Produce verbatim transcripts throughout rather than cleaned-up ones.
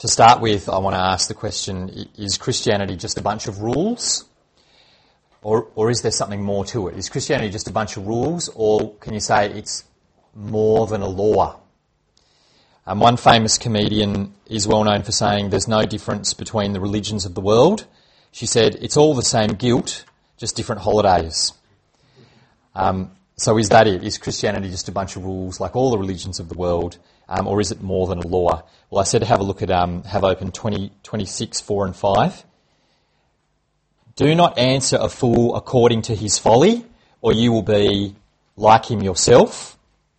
To start with, I want to ask the question, is Christianity just a bunch of rules? Or, or is there something more to it? Is Christianity just a bunch of rules, or can you say it's more than a law? Um, one famous comedian is well known for saying there's no difference between the religions of the world. She said, it's all the same guilt, just different holidays. Um, so is that it? Is Christianity just a bunch of rules like all the religions of the world, um, or is it more than a law? Well, I said have a look at, um, have open twenty, twenty-six, four and five. Do not answer a fool according to his folly, or you will be like him yourself.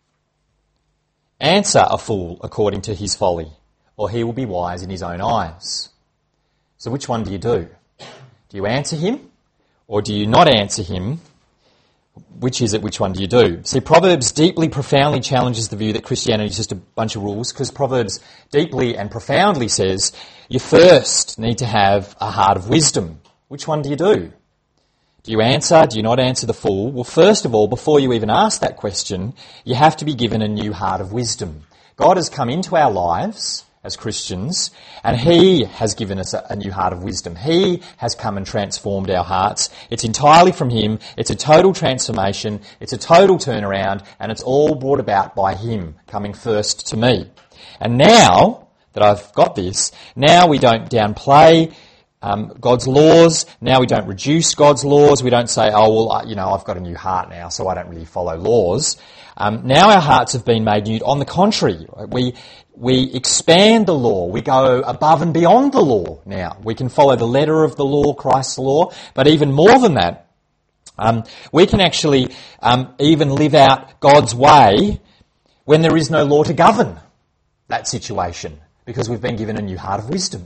Answer a fool according to his folly, or he will be wise in his own eyes. So which one do you do? Do you answer him, or do you not answer him? Which is it? Which one do you do? See, Proverbs deeply, profoundly challenges the view that Christianity is just a bunch of rules, because Proverbs deeply and profoundly says you first need to have a heart of wisdom. Which one do you do? Do you answer? Do you not answer the fool? Well, first of all, before you even ask that question, you have to be given a new heart of wisdom. God has come into our lives as Christians, and he has given us a, a new heart of wisdom. He has come and transformed our hearts. It's entirely from him. It's a total transformation. It's a total turnaround, and it's all brought about by him coming first to me. And now that I've got this, now we don't downplay um, God's laws. Now we don't reduce God's laws. We don't say, oh, well, uh, you know, I've got a new heart now, so I don't really follow laws. Um, now our hearts have been made new. On the contrary, we we expand the law. We go above and beyond the law now. We can follow the letter of the law, Christ's law, but even more than that, um, we can actually um, even live out God's way when there is no law to govern that situation, because we've been given a new heart of wisdom.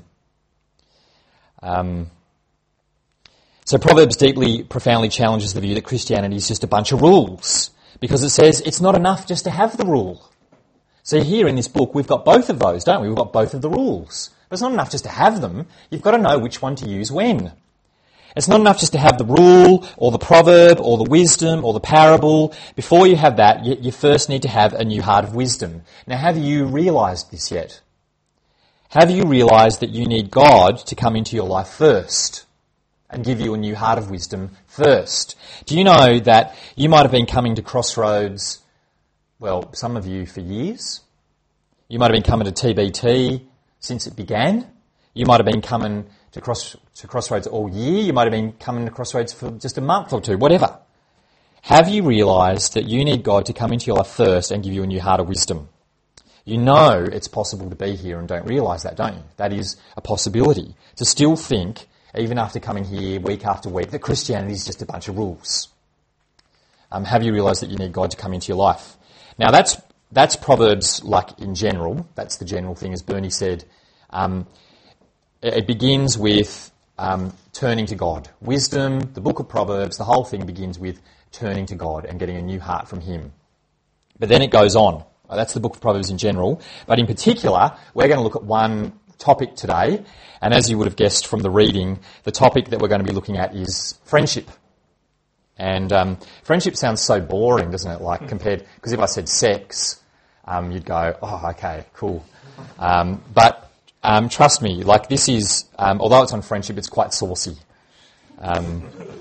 Um, so Proverbs deeply, profoundly challenges the view that Christianity is just a bunch of rules, because it says it's not enough just to have the rule. So here in this book, we've got both of those, don't we? We've got both of the rules. But it's not enough just to have them. You've got to know which one to use when. It's not enough just to have the rule or the proverb or the wisdom or the parable. Before you have that, you, you first need to have a new heart of wisdom. Now, have you realised this yet? Have you realised that you need God to come into your life first and give you a new heart of wisdom first? Do you know that you might have been coming to Crossroads, well, some of you for years. You might have been coming to T B T since it began. You might have been coming to, cross, to Crossroads all year. You might have been coming to Crossroads for just a month or two, whatever. Have you realised that you need God to come into your life first and give you a new heart of wisdom? You know it's possible to be here and don't realise that, don't you? That is a possibility. To still think, even after coming here week after week, that Christianity is just a bunch of rules. Um, have you realised that you need God to come into your life? Now that's that's Proverbs, like in general. That's the general thing, as Bernie said. Um, it, it begins with um, turning to God. Wisdom, the book of Proverbs, the whole thing begins with turning to God and getting a new heart from him. But then it goes on. That's the book of Proverbs in general. But in particular, we're going to look at one topic today. And as you would have guessed from the reading, the topic that we're going to be looking at is friendship. And um, friendship sounds so boring, doesn't it? Like compared, because if I said sex, um, you'd go, oh, okay, cool. Um, but um, trust me, like this is, um, although it's on friendship, it's quite saucy. Um,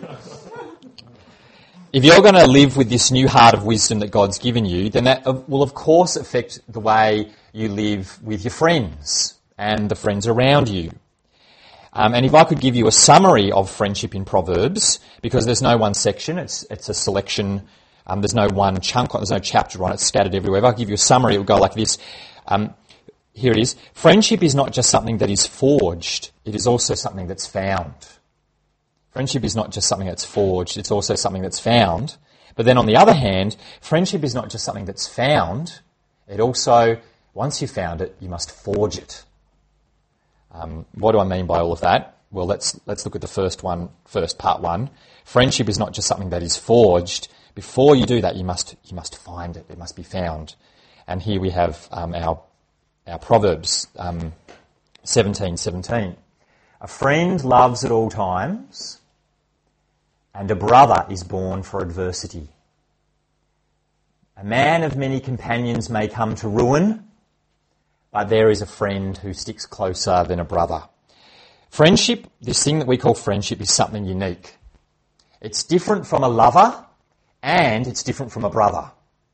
if you're going to live with this new heart of wisdom that God's given you, then that will of course affect the way you live with your friends and the friends around you. Um, and if I could give you a summary of friendship in Proverbs, because there's no one section, it's it's a selection, um, there's no one chunk, there's no chapter on it, it's scattered everywhere. If I give you a summary, it will go like this. Um, here it is. Friendship is not just something that is forged, it is also something that's found. Friendship is not just something that's forged, it's also something that's found. But then on the other hand, friendship is not just something that's found, it also, once you've found it, you must forge it. Um, what do I mean by all of that? Well, let's let's look at the first one, first part one. Friendship is not just something that is forged. Before you do that, you must you must find it. It must be found. And here we have um, our our Proverbs um, seventeen seventeen. A friend loves at all times, and a brother is born for adversity. A man of many companions may come to ruin, but there is a friend who sticks closer than a brother. Friendship, this thing that we call friendship, is something unique. It's different from a lover, and it's different from a brother.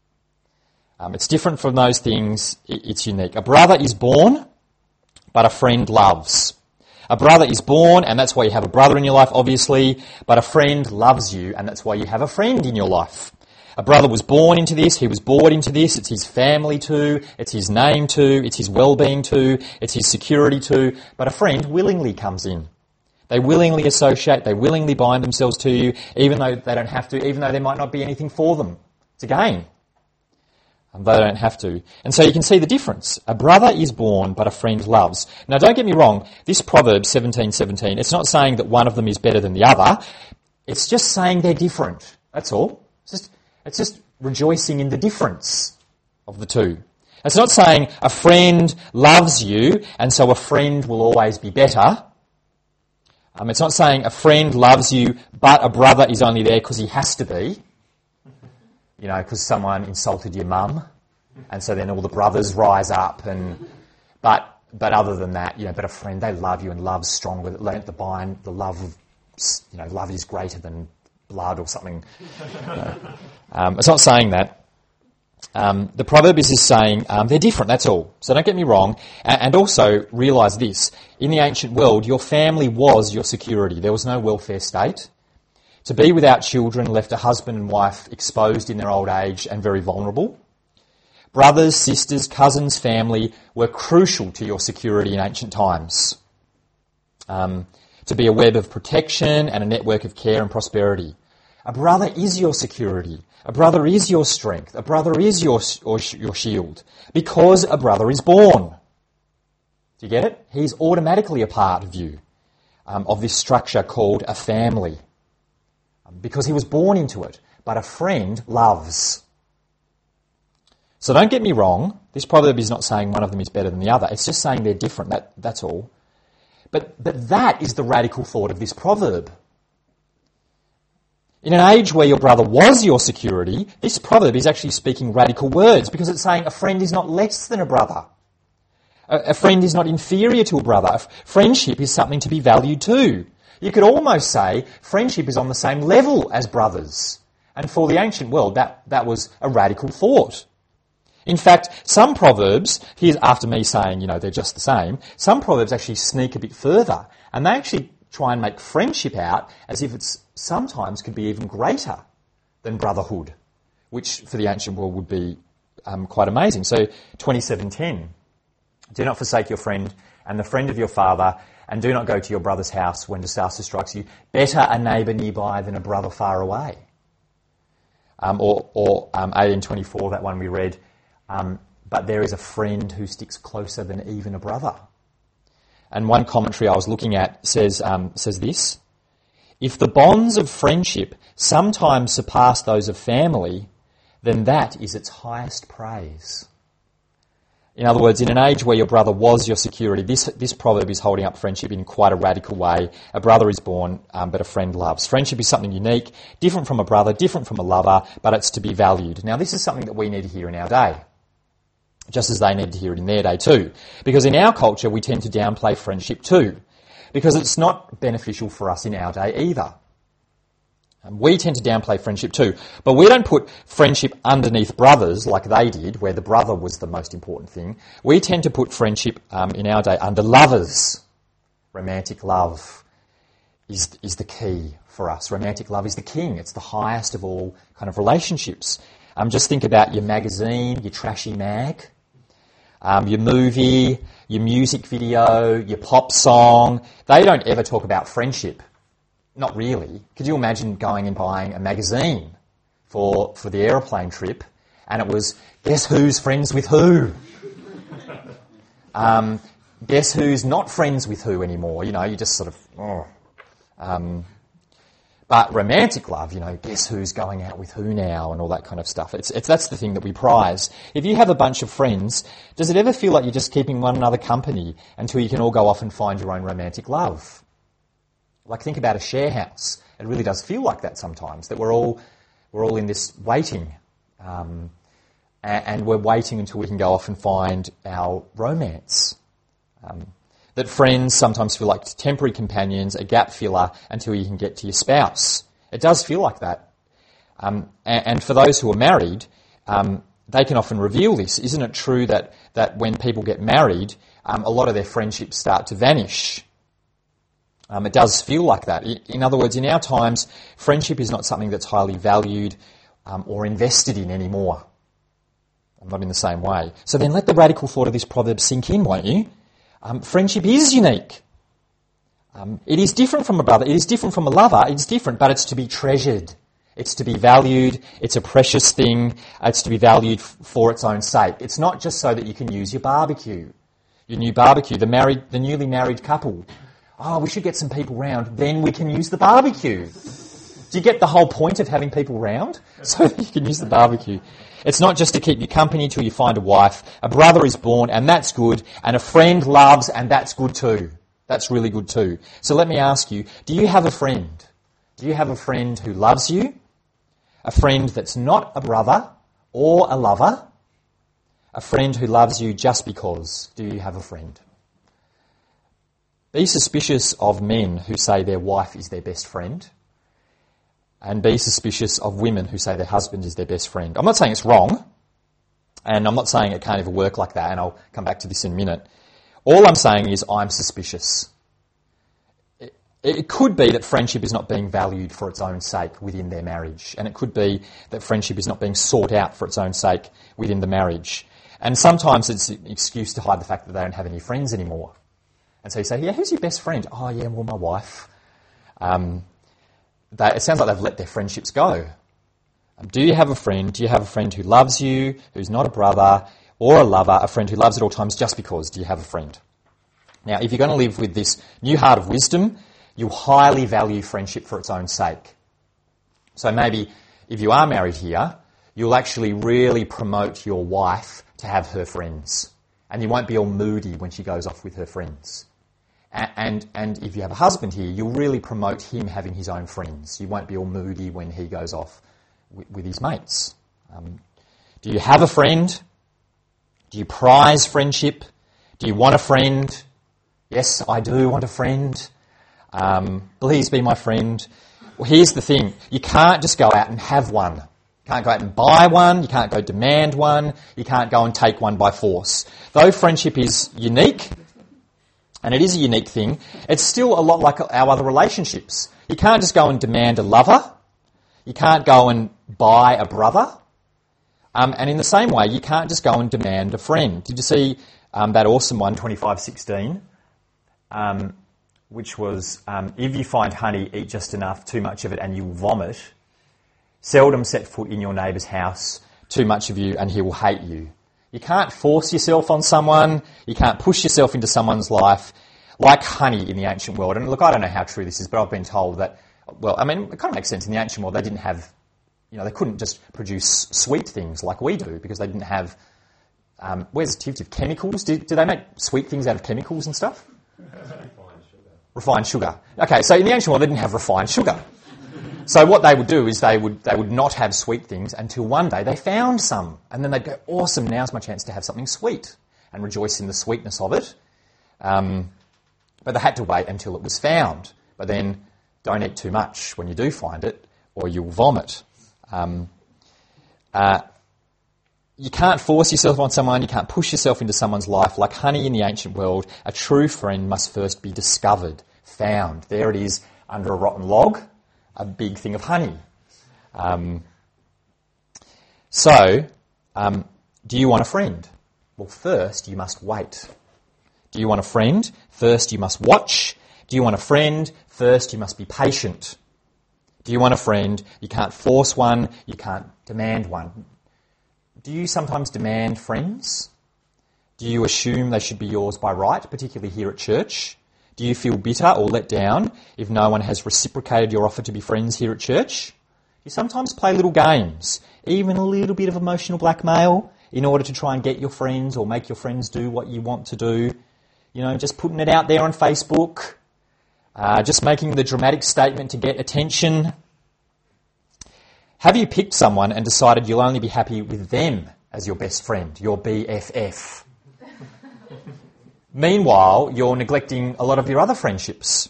Um, it's different from those things. It's unique. A brother is born, but a friend loves. A brother is born, and that's why you have a brother in your life, obviously, but a friend loves you, and that's why you have a friend in your life. A brother was born into this, he was born into this, it's his family too, it's his name too, it's his well-being too, it's his security too, but a friend willingly comes in. They willingly associate, they willingly bind themselves to you, even though they don't have to, even though there might not be anything for them to gain. And they don't have to. And so you can see the difference. A brother is born, but a friend loves. Now don't get me wrong, this Proverbs seventeen seventeen, it's not saying that one of them is better than the other, it's just saying they're different. That's all. It's just, it's just rejoicing in the difference of the two. It's not saying a friend loves you, and so a friend will always be better. Um, it's not saying a friend loves you, but a brother is only there because he has to be. You know, because someone insulted your mum, and so then all the brothers rise up. And but but other than that, you know, but a friend, they love you, and love's stronger. The bind, the love of, you know, love is greater than blood or something. You know. um, it's not saying that. Um, the proverb is just saying um, they're different. That's all. So don't get me wrong. And, and also realise this: in the ancient world, your family was your security. There was no welfare state. To be without children left a husband and wife exposed in their old age and very vulnerable. Brothers, sisters, cousins, family were crucial to your security in ancient times. Um, to be a web of protection and a network of care and prosperity. A brother is your security. A brother is your strength. A brother is your, or your shield. Because a brother is born. Do you get it? He's automatically a part of you, um, of this structure called a family. Because he was born into it. But a friend loves. So don't get me wrong, this proverb is not saying one of them is better than the other. It's just saying they're different, that, that's all. But, but that is the radical thought of this proverb. In an age where your brother was your security, this proverb is actually speaking radical words because it's saying a friend is not less than a brother. A, a friend is not inferior to a brother. Friendship is something to be valued too. You could almost say friendship is on the same level as brothers. And for the ancient world, that, that was a radical thought. In fact, some proverbs, here's after me saying, you know, they're just the same, some proverbs actually sneak a bit further. And they actually try and make friendship out as if it's sometimes could be even greater than brotherhood, which for the ancient world would be um, quite amazing. So twenty-seven ten, do not forsake your friend and the friend of your father, and do not go to your brother's house when disaster strikes you. Better a neighbour nearby than a brother far away. Um, or or um, eighteen twenty-four, that one we read, um, but there is a friend who sticks closer than even a brother. And one commentary I was looking at says um, says this: if the bonds of friendship sometimes surpass those of family, then that is its highest praise. In other words, in an age where your brother was your security, this this proverb is holding up friendship in quite a radical way. A brother is born, um, but a friend loves. Friendship is something unique, different from a brother, different from a lover, but it's to be valued. Now, this is something that we need to hear in our day, just as they need to hear it in their day too. Because in our culture, we tend to downplay friendship too, because it's not beneficial for us in our day either. Um, we tend to downplay friendship too, but we don't put friendship underneath brothers like they did, where the brother was the most important thing. We tend to put friendship um, in our day under lovers. Romantic love is is the key for us. Romantic love is the king. It's the highest of all kind of relationships. Um, just think about your magazine, your trashy mag, um, your movie, your music video, your pop song. They don't ever talk about friendship. Not really. Could you imagine going and buying a magazine for for the aeroplane trip, and it was, guess who's friends with who? um, guess who's not friends with who anymore? You know, you just sort of, oh. Um, but romantic love, you know, guess who's going out with who now and all that kind of stuff. It's, it's that's the thing that we prize. If you have a bunch of friends, does it ever feel like you're just keeping one another company until you can all go off and find your own romantic love? Like, think about a share house. It really does feel like that sometimes, that we're all we're all in this waiting, um, and we're waiting until we can go off and find our romance. Um, that friends sometimes feel like temporary companions, a gap filler until you can get to your spouse. It does feel like that. Um, and, and for those who are married, um, they can often reveal this. Isn't it true that, that when people get married, um, a lot of their friendships start to vanish? Um, it does feel like that. In other words, in our times, friendship is not something that's highly valued um, or invested in anymore. I'm not in the same way. So then let the radical thought of this proverb sink in, won't you? Um, friendship is unique. Um, it is different from a brother. It is different from a lover. It's different, but it's to be treasured. It's to be valued. It's a precious thing. It's to be valued f- for its own sake. It's not just so that you can use your barbecue, your new barbecue, the married, the newly married couple. Oh, we should get some people round, then we can use the barbecue. Do you get the whole point of having people round? So that you can use the barbecue. It's not just to keep you company till you find a wife. A brother is born, and that's good. And a friend loves, and that's good too. That's really good too. So let me ask you, do you have a friend? Do you have a friend who loves you? A friend that's not a brother or a lover? A friend who loves you just because? Do you have a friend? Be suspicious of men who say their wife is their best friend, and be suspicious of women who say their husband is their best friend. I'm not saying it's wrong, and I'm not saying it can't ever work like that, and I'll come back to this in a minute. All I'm saying is I'm suspicious. It, it could be that friendship is not being valued for its own sake within their marriage, and it could be that friendship is not being sought out for its own sake within the marriage. And sometimes it's an excuse to hide the fact that they don't have any friends anymore. And so you say, yeah, who's your best friend? Oh, yeah, well, my wife. Um, they, it sounds like they've let their friendships go. Um, do you have a friend? Do you have a friend who loves you, who's not a brother or a lover, a friend who loves at all times just because? Do you have a friend? Now, if you're going to live with this new heart of wisdom, you'll highly value friendship for its own sake. So maybe if you are married here, you'll actually really promote your wife to have her friends. And you won't be all moody when she goes off with her friends. And, and if you have a husband here, you'll really promote him having his own friends. You won't be all moody when he goes off with, with his mates. Um, do you have a friend? Do you prize friendship? Do you want a friend? Yes, I do want a friend. Um, please be my friend. Well, here's the thing. You can't just go out and have one. You can't go out and buy one. You can't go demand one. You can't go and take one by force. Though friendship is unique, and it is a unique thing, it's still a lot like our other relationships. You can't just go and demand a lover. You can't go and buy a brother. Um, and in the same way, you can't just go and demand a friend. Did you see um, that awesome one, twenty-five sixteen, um, which was, um, if you find honey, eat just enough, too much of it, and you will vomit. Seldom set foot in your neighbour's house, too much of you, and he will hate you. You can't force yourself on someone. You can't push yourself into someone's life like honey in the ancient world. And look, I don't know how true this is, but I've been told that, well, I mean, it kind of makes sense. In the ancient world, they didn't have, you know, they couldn't just produce sweet things like we do because they didn't have, um, where's Tiv Tiv, chemicals? Do, do they make sweet things out of chemicals and stuff? Refined sugar. Refined sugar. Okay, so in the ancient world, they didn't have refined sugar. So what they would do is they would they would not have sweet things until one day they found some. And then they'd go, awesome, now's my chance to have something sweet, and rejoice in the sweetness of it. Um, but they had to wait until it was found. But then don't eat too much when you do find it, or you'll vomit. Um, uh, you can't force yourself on someone, you can't push yourself into someone's life. Like honey in the ancient world, a true friend must first be discovered, found. There it is under a rotten log. A big thing of honey. Um, so, um, do you want a friend? Well, first you must wait. Do you want a friend? First you must watch. Do you want a friend? First you must be patient. Do you want a friend? You can't force one. You can't demand one. Do you sometimes demand friends? Do you assume they should be yours by right, particularly here at church? Do you feel bitter or let down if no one has reciprocated your offer to be friends here at church? You sometimes play little games, even a little bit of emotional blackmail, in order to try and get your friends or make your friends do what you want to do. You know, just putting it out there on Facebook, uh, just making the dramatic statement to get attention. Have you picked someone and decided you'll only be happy with them as your best friend, your B F F. Meanwhile, you're neglecting a lot of your other friendships.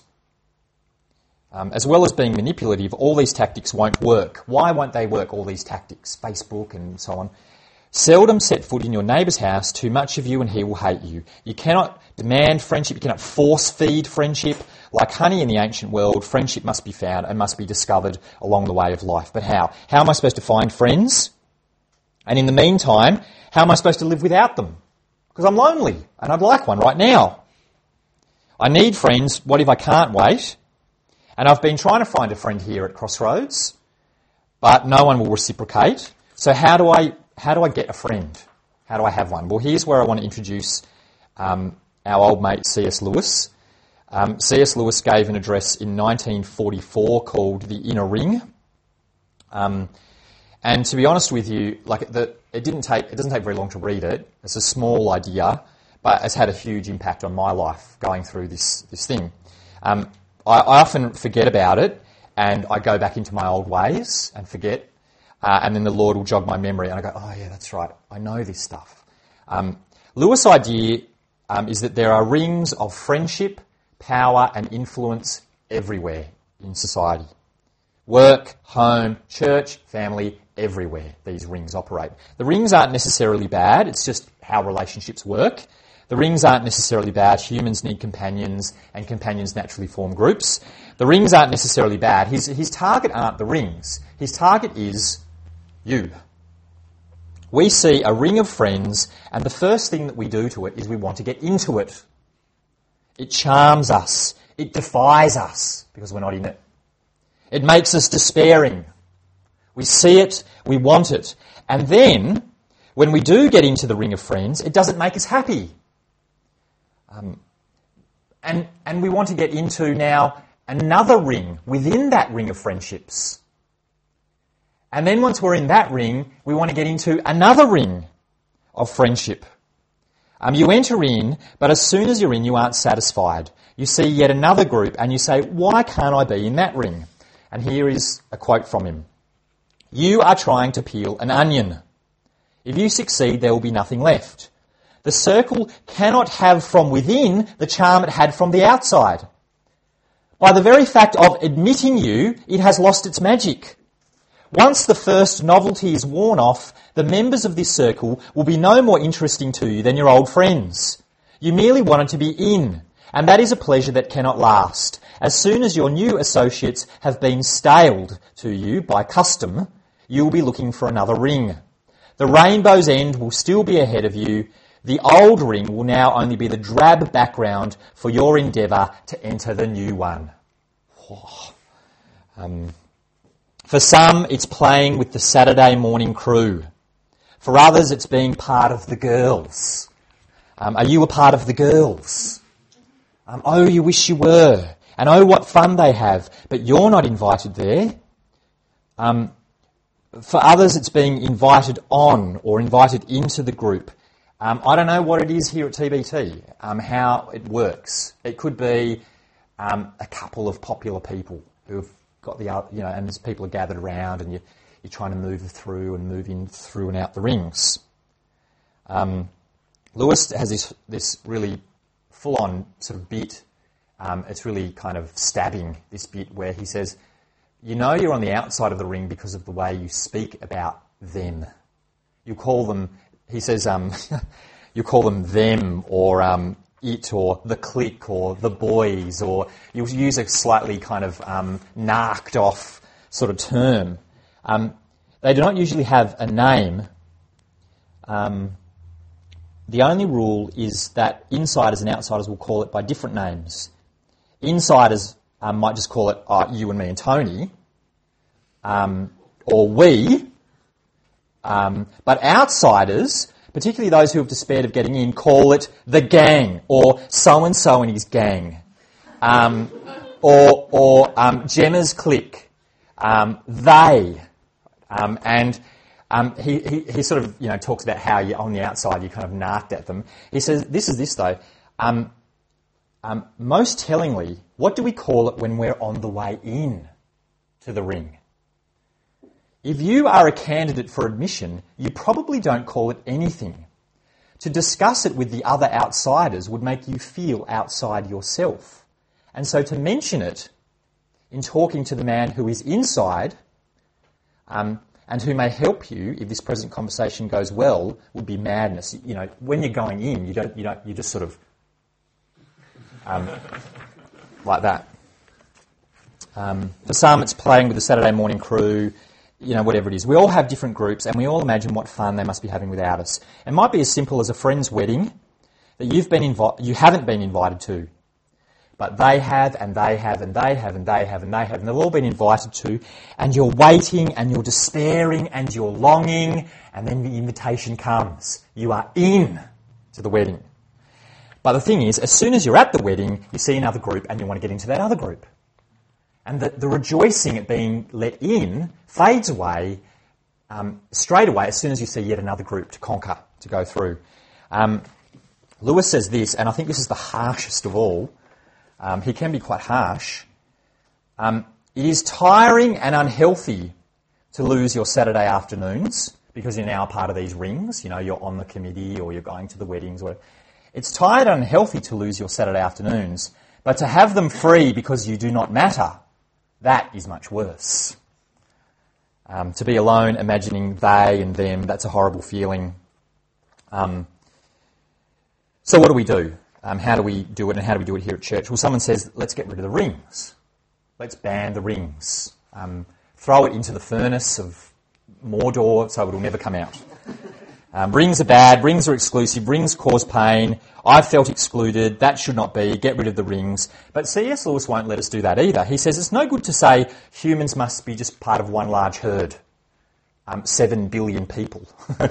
Um, as well as being manipulative, all these tactics won't work. Why won't they work, all these tactics? Facebook and so on. Seldom set foot in your neighbour's house, too much of you and he will hate you. You cannot demand friendship, you cannot force feed friendship. Like honey in the ancient world, friendship must be found and must be discovered along the way of life. But how? How am I supposed to find friends? And in the meantime, how am I supposed to live without them? Because I'm lonely and I'd like one right now. I need friends, what if I can't wait? And I've been trying to find a friend here at Crossroads, but no one will reciprocate. So how do I how do I get a friend? How do I have one? Well, here's where I want to introduce um, our old mate C S Lewis. Um, C S Lewis gave an address in nineteen forty-four called The Inner Ring. Um, and to be honest with you, like the, it didn't take it doesn't take very long to read it. It's a small idea, but it's had a huge impact on my life going through this this thing. Um, I, I often forget about it, and I go back into my old ways and forget, uh, and then the Lord will jog my memory, and I go, oh yeah, that's right, I know this stuff. Um, Lewis' idea um, is that there are rings of friendship, power and influence everywhere in society. Work, home, church, family, everywhere these rings operate. The rings aren't necessarily bad, it's just how relationships work. The rings aren't necessarily bad. Humans need companions, and companions naturally form groups. The rings aren't necessarily bad. His, his target aren't the rings. His target is you. We see a ring of friends, and the first thing that we do to it is we want to get into it. It charms us. It defies us because we're not in it. It makes us despairing. We see it, we want it. And then, when we do get into the ring of friends, it doesn't make us happy. Um, and and we want to get into now another ring within that ring of friendships. And then once we're in that ring, we want to get into another ring of friendship. Um, you enter in, but as soon as you're in, you aren't satisfied. You see yet another group and you say, why can't I be in that ring? And here is a quote from him. You are trying to peel an onion. If you succeed, there will be nothing left. The circle cannot have from within the charm it had from the outside. By the very fact of admitting you, it has lost its magic. Once the first novelty is worn off, the members of this circle will be no more interesting to you than your old friends. You merely wanted to be in, and that is a pleasure that cannot last. As soon as your new associates have been staled to you by custom, you will be looking for another ring. The rainbow's end will still be ahead of you. The old ring will now only be the drab background for your endeavour to enter the new one. Oh. Um, for some, it's playing with the Saturday morning crew. For others, it's being part of the girls. Um, are you a part of the girls? Um, oh, you wish you were. And oh, what fun they have. But you're not invited there. Um, for others, it's being invited on or invited into the group. Um, I don't know what it is here at T B T, um, how it works. It could be um, a couple of popular people who've got the, you know, and as people are gathered around and you, you're trying to move through and move in through and out the rings. Um, Lewis has this this really full-on sort of bit. Um, it's really kind of stabbing, this bit where he says, you know you're on the outside of the ring because of the way you speak about them. You call them... He says, um, you call them them or um, it or the clique or the boys, or you use a slightly kind of um, narked off sort of term. Um, they do not usually have a name. Um, the only rule is that insiders and outsiders will call it by different names. Insiders um, might just call it uh, you and me and Tony, um, or we. Um, but outsiders, particularly those who have despaired of getting in, call it the gang, or so-and-so and his gang, um, or, or um, Gemma's clique, um, they. Um, and um, he, he, he sort of you know talks about how you on the outside you kind of narked at them. He says, this is this though, um, um, most tellingly, what do we call it when we're on the way in to the ring? If you are a candidate for admission, you probably don't call it anything. To discuss it with the other outsiders would make you feel outside yourself. And so to mention it in talking to the man who is inside um, and who may help you if this present conversation goes well would be madness. You know, when you're going in, you don't, you don't, you just sort of um, like that. Um, for some, it's playing with the Saturday morning crew, you know, whatever it is. We all have different groups and we all imagine what fun they must be having without us. It might be as simple as a friend's wedding that you've been invi- you haven't been invited to, but they have and they have and they have and they have and they have and they've all been invited to, and you're waiting and you're despairing and you're longing, and then the invitation comes. You are in to the wedding. But the thing is, as soon as you're at the wedding, you see another group and you want to get into that other group. And the, the rejoicing at being let in fades away um, straight away as soon as you see yet another group to conquer, to go through. Um, Lewis says this, and I think this is the harshest of all. Um, he can be quite harsh. Um, it is tiring and unhealthy to lose your Saturday afternoons because you're now part of these rings. You know, you're on the committee or you're going to the weddings. Or whatever. It's tired and unhealthy to lose your Saturday afternoons, but to have them free because you do not matter, that is much worse. Um, to be alone, imagining they and them, that's a horrible feeling. Um, so what do we do? Um, how do we do it, and how do we do it here at church? Well, someone says, let's get rid of the rings. Let's ban the rings. Um, throw it into the furnace of Mordor so it'll never come out. Um, rings are bad, rings are exclusive, rings cause pain. I felt excluded, that should not be, get rid of the rings. But C S Lewis won't let us do that either. He says it's no good to say humans must be just part of one large herd. Um, seven billion people.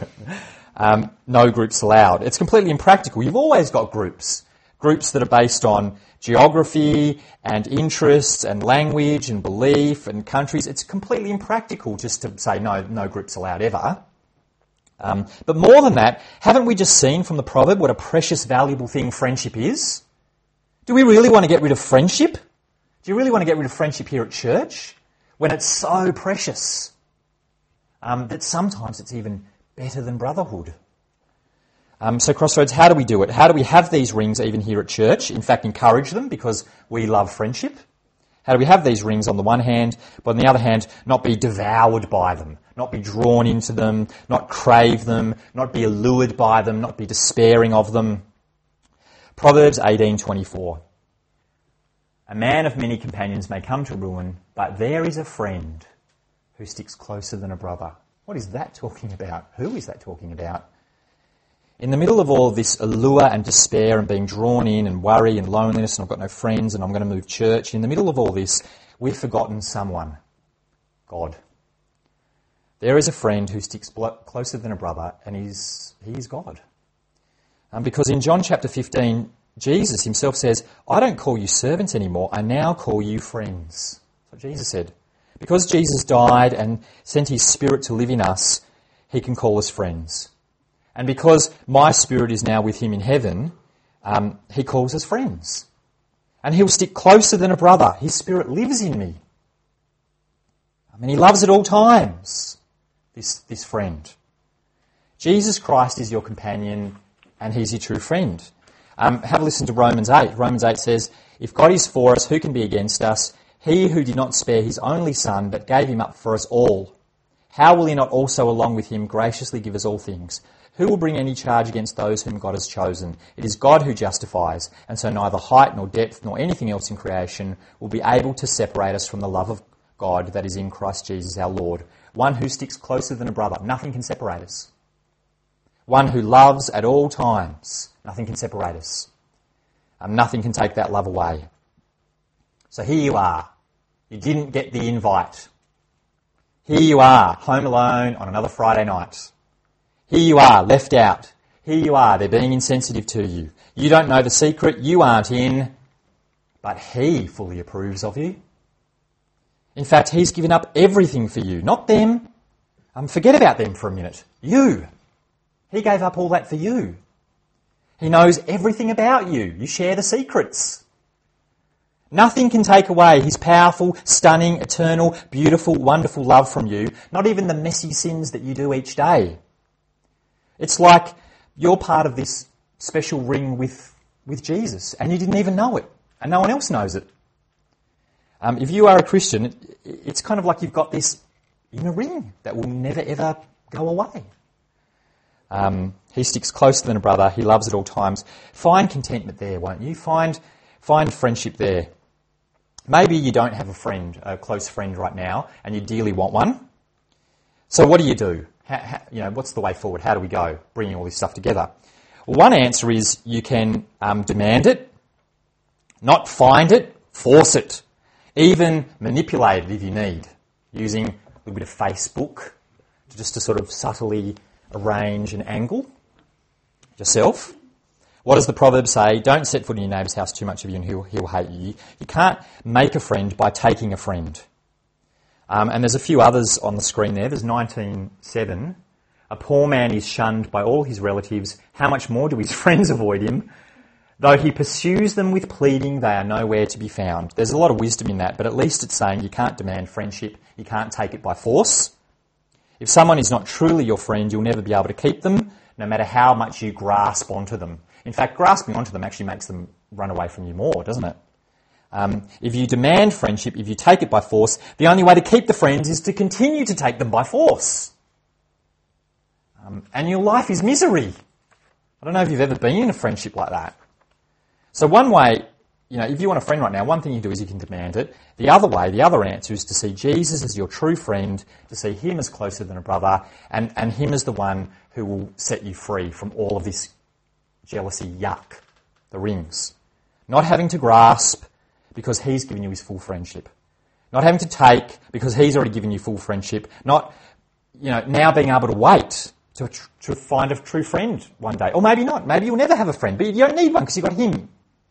um, no groups allowed. It's completely impractical. You've always got groups. Groups that are based on geography and interests and language and belief and countries. It's completely impractical just to say no, no groups allowed ever. Um, but more than that, haven't we just seen from the proverb what a precious, valuable thing friendship is? Do we really want to get rid of friendship? Do you really want to get rid of friendship here at church when it's so precious um, that sometimes it's even better than brotherhood? Um, so Crossroads, how do we do it? How do we have these rings even here at church? In fact, encourage them because we love friendship. How do we have these rings on the one hand, but on the other hand, not be devoured by them, not be drawn into them, not crave them, not be allured by them, not be despairing of them? Proverbs eighteen twenty-four. A man of many companions may come to ruin, but there is a friend who sticks closer than a brother. What is that talking about? Who is that talking about? In the middle of all this allure and despair and being drawn in and worry and loneliness and I've got no friends and I'm going to move church, in the middle of all this, we've forgotten someone. God. There is a friend who sticks closer than a brother, and he's, he is God. Um, because in John chapter fifteen, Jesus himself says, I don't call you servants anymore, I now call you friends. That's what Jesus said. Because Jesus died and sent his Spirit to live in us, he can call us friends. And because my Spirit is now with him in heaven, um, he calls us friends. And he'll stick closer than a brother. His Spirit lives in me. I mean, he loves at all times, this, this friend. Jesus Christ is your companion and he's your true friend. Um, have a listen to Romans eight. Romans eight says, if God is for us, who can be against us? He who did not spare his only Son, but gave him up for us all, how will he not also along with him graciously give us all things? Who will bring any charge against those whom God has chosen? It is God who justifies, and so neither height nor depth nor anything else in creation will be able to separate us from the love of God that is in Christ Jesus our Lord. One who sticks closer than a brother. Nothing can separate us. One who loves at all times. Nothing can separate us. Um, nothing can take that love away. So here you are. You didn't get the invite. Here you are, home alone on another Friday night. Here you are, left out. Here you are, they're being insensitive to you. You don't know the secret, you aren't in, but he fully approves of you. In fact, he's given up everything for you, not them. Um, forget about them for a minute. You. He gave up all that for you. He knows everything about you. You share the secrets. Nothing can take away his powerful, stunning, eternal, beautiful, wonderful love from you, not even the messy sins that you do each day. It's like you're part of this special ring with, with Jesus, and you didn't even know it, and no one else knows it. Um, if you are a Christian, it, it's kind of like you've got this inner ring that will never ever go away. Um, he sticks closer than a brother. He loves at all times. Find contentment there, won't you? Find, find friendship there. Maybe you don't have a friend, a close friend right now, and you dearly want one. So what do you do? How, how, you know, what's the way forward? How do we go, bringing all this stuff together? Well, one answer is you can um, demand it, not find it, force it, even manipulate it if you need, using a little bit of Facebook to just to sort of subtly arrange an angle yourself. What does the proverb say? Don't set foot in your neighbour's house too much of you and he'll, he'll hate you. You can't make a friend by taking a friend. Um, and there's a few others on the screen there. There's nineteen seven. A poor man is shunned by all his relatives. How much more do his friends avoid him? Though he pursues them with pleading, they are nowhere to be found. There's a lot of wisdom in that, but at least it's saying you can't demand friendship. You can't take it by force. If someone is not truly your friend, you'll never be able to keep them, no matter how much you grasp onto them. In fact, grasping onto them actually makes them run away from you more, doesn't it? Um, if you demand friendship, if you take it by force, the only way to keep the friends is to continue to take them by force. Um, and your life is misery. I don't know if you've ever been in a friendship like that. So one way, you know, if you want a friend right now, one thing you do is you can demand it. The other way, the other answer is to see Jesus as your true friend, to see him as closer than a brother, and, and him as the one who will set you free from all of this jealousy, yuck, the rings. Not having to grasp because he's given you his full friendship. Not having to take because he's already given you full friendship. Not, you know, now being able to wait to, to find a true friend one day. Or maybe not. Maybe you'll never have a friend, but you don't need one because you've got him.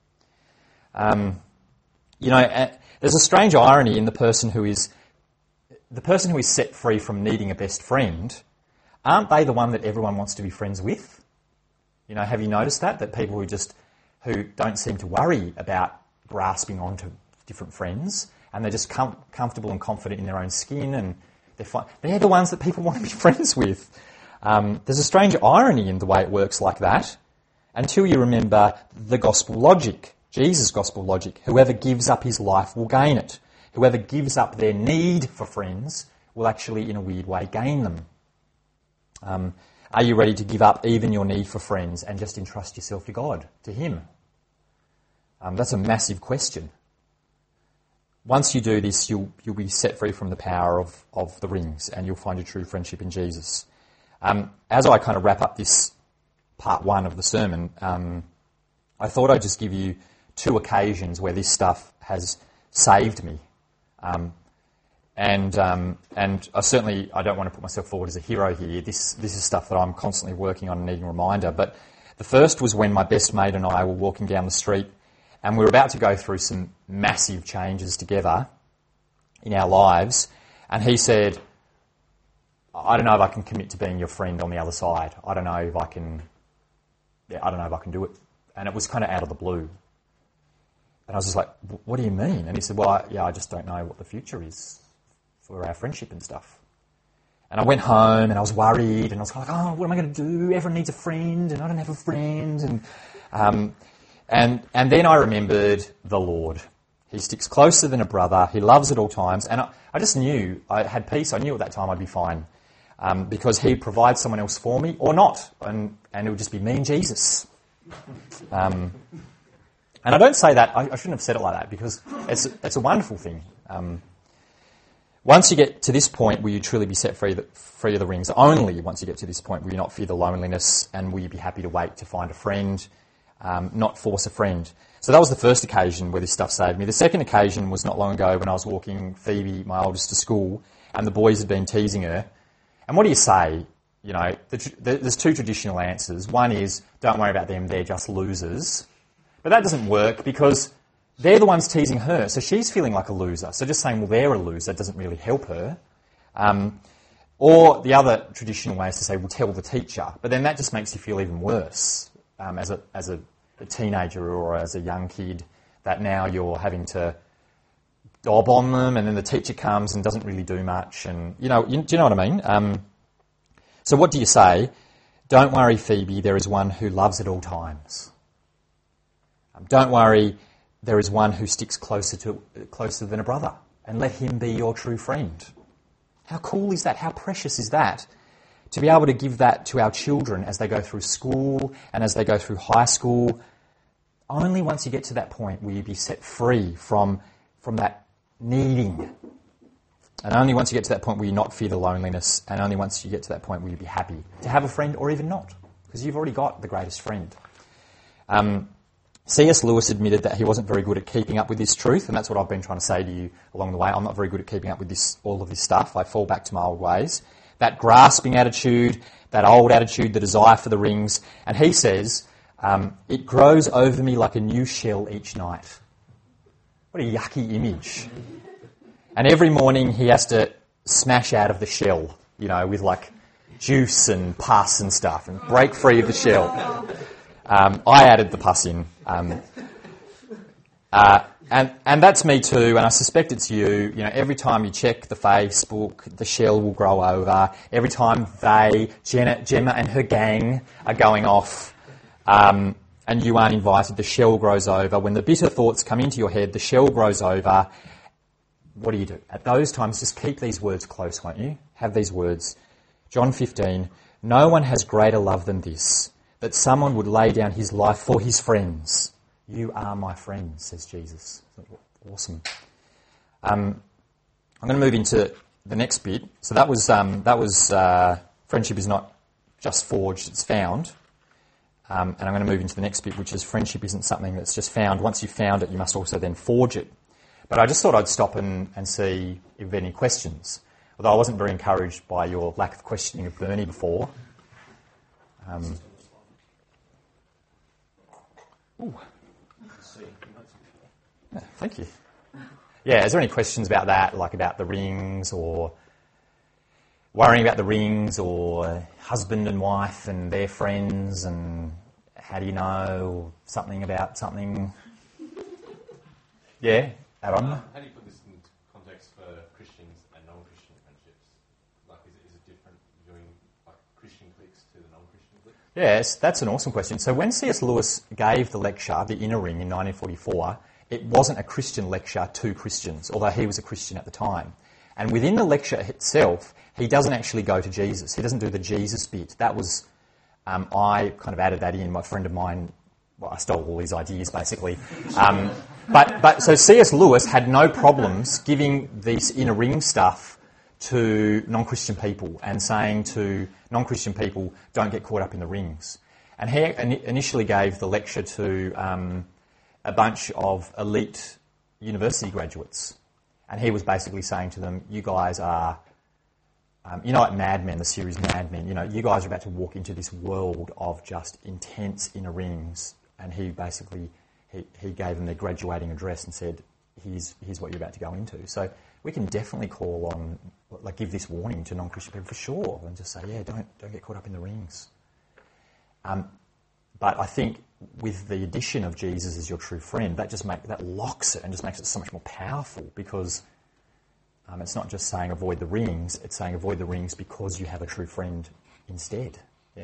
Um, you know, uh, there's a strange irony in the person who is, the person who is set free from needing a best friend, aren't they the one that everyone wants to be friends with? You know, have you noticed that? That people who just, who don't seem to worry about grasping onto different friends, and they're just com- comfortable and confident in their own skin, and they're fine. They're the ones that people want to be friends with. Um, there's a strange irony in the way it works like that, until you remember the gospel logic, Jesus' gospel logic. Whoever gives up his life will gain it. Whoever gives up their need for friends will actually, in a weird way, gain them. Um, Are you ready to give up even your need for friends and just entrust yourself to God, to him? Um, that's a massive question. Once you do this, you'll, you'll be set free from the power of, of the rings, and you'll find your true friendship in Jesus. Um, as I kind of wrap up this part one of the sermon, um, I thought I'd just give you two occasions where this stuff has saved me. Um, And um, and I certainly I don't want to put myself forward as a hero here. This this is stuff that I'm constantly working on and needing a reminder. But the first was when my best mate and I were walking down the street, and we were about to go through some massive changes together in our lives. And he said, "I don't know if I can commit to being your friend on the other side. I don't know if I can. Yeah, I don't know if I can do it." And it was kind of out of the blue. And I was just like, "What do you mean?" And he said, "Well, I, yeah, I just don't know what the future is for our friendship and stuff." And I went home and I was worried and I was like, oh, what am I going to do? Everyone needs a friend and I don't have a friend. And um, and and then I remembered the Lord. He sticks closer than a brother. He loves at all times. And I, I just knew, I had peace. I knew at that time I'd be fine um, because he provides someone else for me or not. And, and it would just be me and Jesus. Um, and I don't say that, I, I shouldn't have said it like that because it's, it's a wonderful thing. Um, Once you get to this point, will you truly be set free, free of the rings? Only once you get to this point will you not fear the loneliness, and will you be happy to wait to find a friend, um, not force a friend. So that was the first occasion where this stuff saved me. The second occasion was not long ago when I was walking Phoebe, my oldest, to school, and the boys had been teasing her. And what do you say? You know, the, the, there's two traditional answers. One is, don't worry about them, they're just losers. But that doesn't work because they're the ones teasing her, so she's feeling like a loser. So just saying, well, they're a loser doesn't really help her. Um, or the other traditional way is to say, well, tell the teacher. But then that just makes you feel even worse um, as a as a, a teenager or as a young kid that now you're having to dob on them, and then the teacher comes and doesn't really do much, and you know, you, do you know what I mean? Um, so what do you say? Don't worry, Phoebe, there is one who loves at all times. Um, don't worry, there is one who sticks closer to closer than a brother, and let him be your true friend. How cool is that? How precious is that? To be able to give that to our children as they go through school and as they go through high school. Only once you get to that point will you be set free from, from that needing. And only once you get to that point will you not fear the loneliness, and only once you get to that point will you be happy to have a friend or even not, because you've already got the greatest friend. Um, C S Lewis admitted that he wasn't very good at keeping up with this truth, and that's what I've been trying to say to you along the way. I'm not very good at keeping up with this, all of this stuff. I fall back to my old ways. That grasping attitude, that old attitude, the desire for the rings. And he says, um, it grows over me like a new shell each night. What a yucky image. And every morning he has to smash out of the shell, you know, with like juice and pus and stuff, and break free of the shell. Um, I added the pus in. Um, uh, and, and that's me too, and I suspect it's you. You know, every time you check the Facebook, the shell will grow over. Every time they, Jenna, Gemma and her gang are going off, um, and you aren't invited, the shell grows over. When the bitter thoughts come into your head, the shell grows over. What do you do? At those times, just keep these words close, won't you? Have these words. John fifteen, no one has greater love than this, that someone would lay down his life for his friends. You are my friends, says Jesus. Awesome. Um, I'm going to move into the next bit. So that was um, that was uh, friendship is not just forged; it's found. Um, and I'm going to move into the next bit, which is friendship isn't something that's just found. Once you've found it, you must also then forge it. But I just thought I'd stop and, and see if there are any questions. Although I wasn't very encouraged by your lack of questioning of Bernie before. Um, ooh. Yeah, thank you. Yeah, is there any questions about that, like about the rings, or worrying about the rings, or husband and wife and their friends, and how do you know something about something? Yeah, Aaron? Uh, how do you put this in context for Christians and non-Christian friendships? Like, is it, is it different viewing like Christian cliques to the non-Christian cliques? Yes, that's an awesome question. So when C S Lewis gave the lecture, The Inner Ring, in nineteen forty-four, it wasn't a Christian lecture to Christians, although he was a Christian at the time. And within the lecture itself, he doesn't actually go to Jesus. He doesn't do the Jesus bit. That was, um, I kind of added that in. My friend of mine, well, I stole all his ideas, basically. Um, but, but so C S Lewis had no problems giving this inner ring stuff to non-Christian people and saying to non-Christian people, don't get caught up in the rings. And he initially gave the lecture to um, a bunch of elite university graduates. And he was basically saying to them, you guys are, um, you know, like Mad Men, the series Mad Men, you know, you guys are about to walk into this world of just intense inner rings. And he basically, he, he gave them their graduating address and said, here's, here's what you're about to go into. So we can definitely call on, like, give this warning to non-Christian people for sure, and just say, yeah, don't don't get caught up in the rings. Um, but I think with the addition of Jesus as your true friend, that just make that locks it and just makes it so much more powerful, because um, it's not just saying avoid the rings, it's saying avoid the rings because you have a true friend instead. Yeah.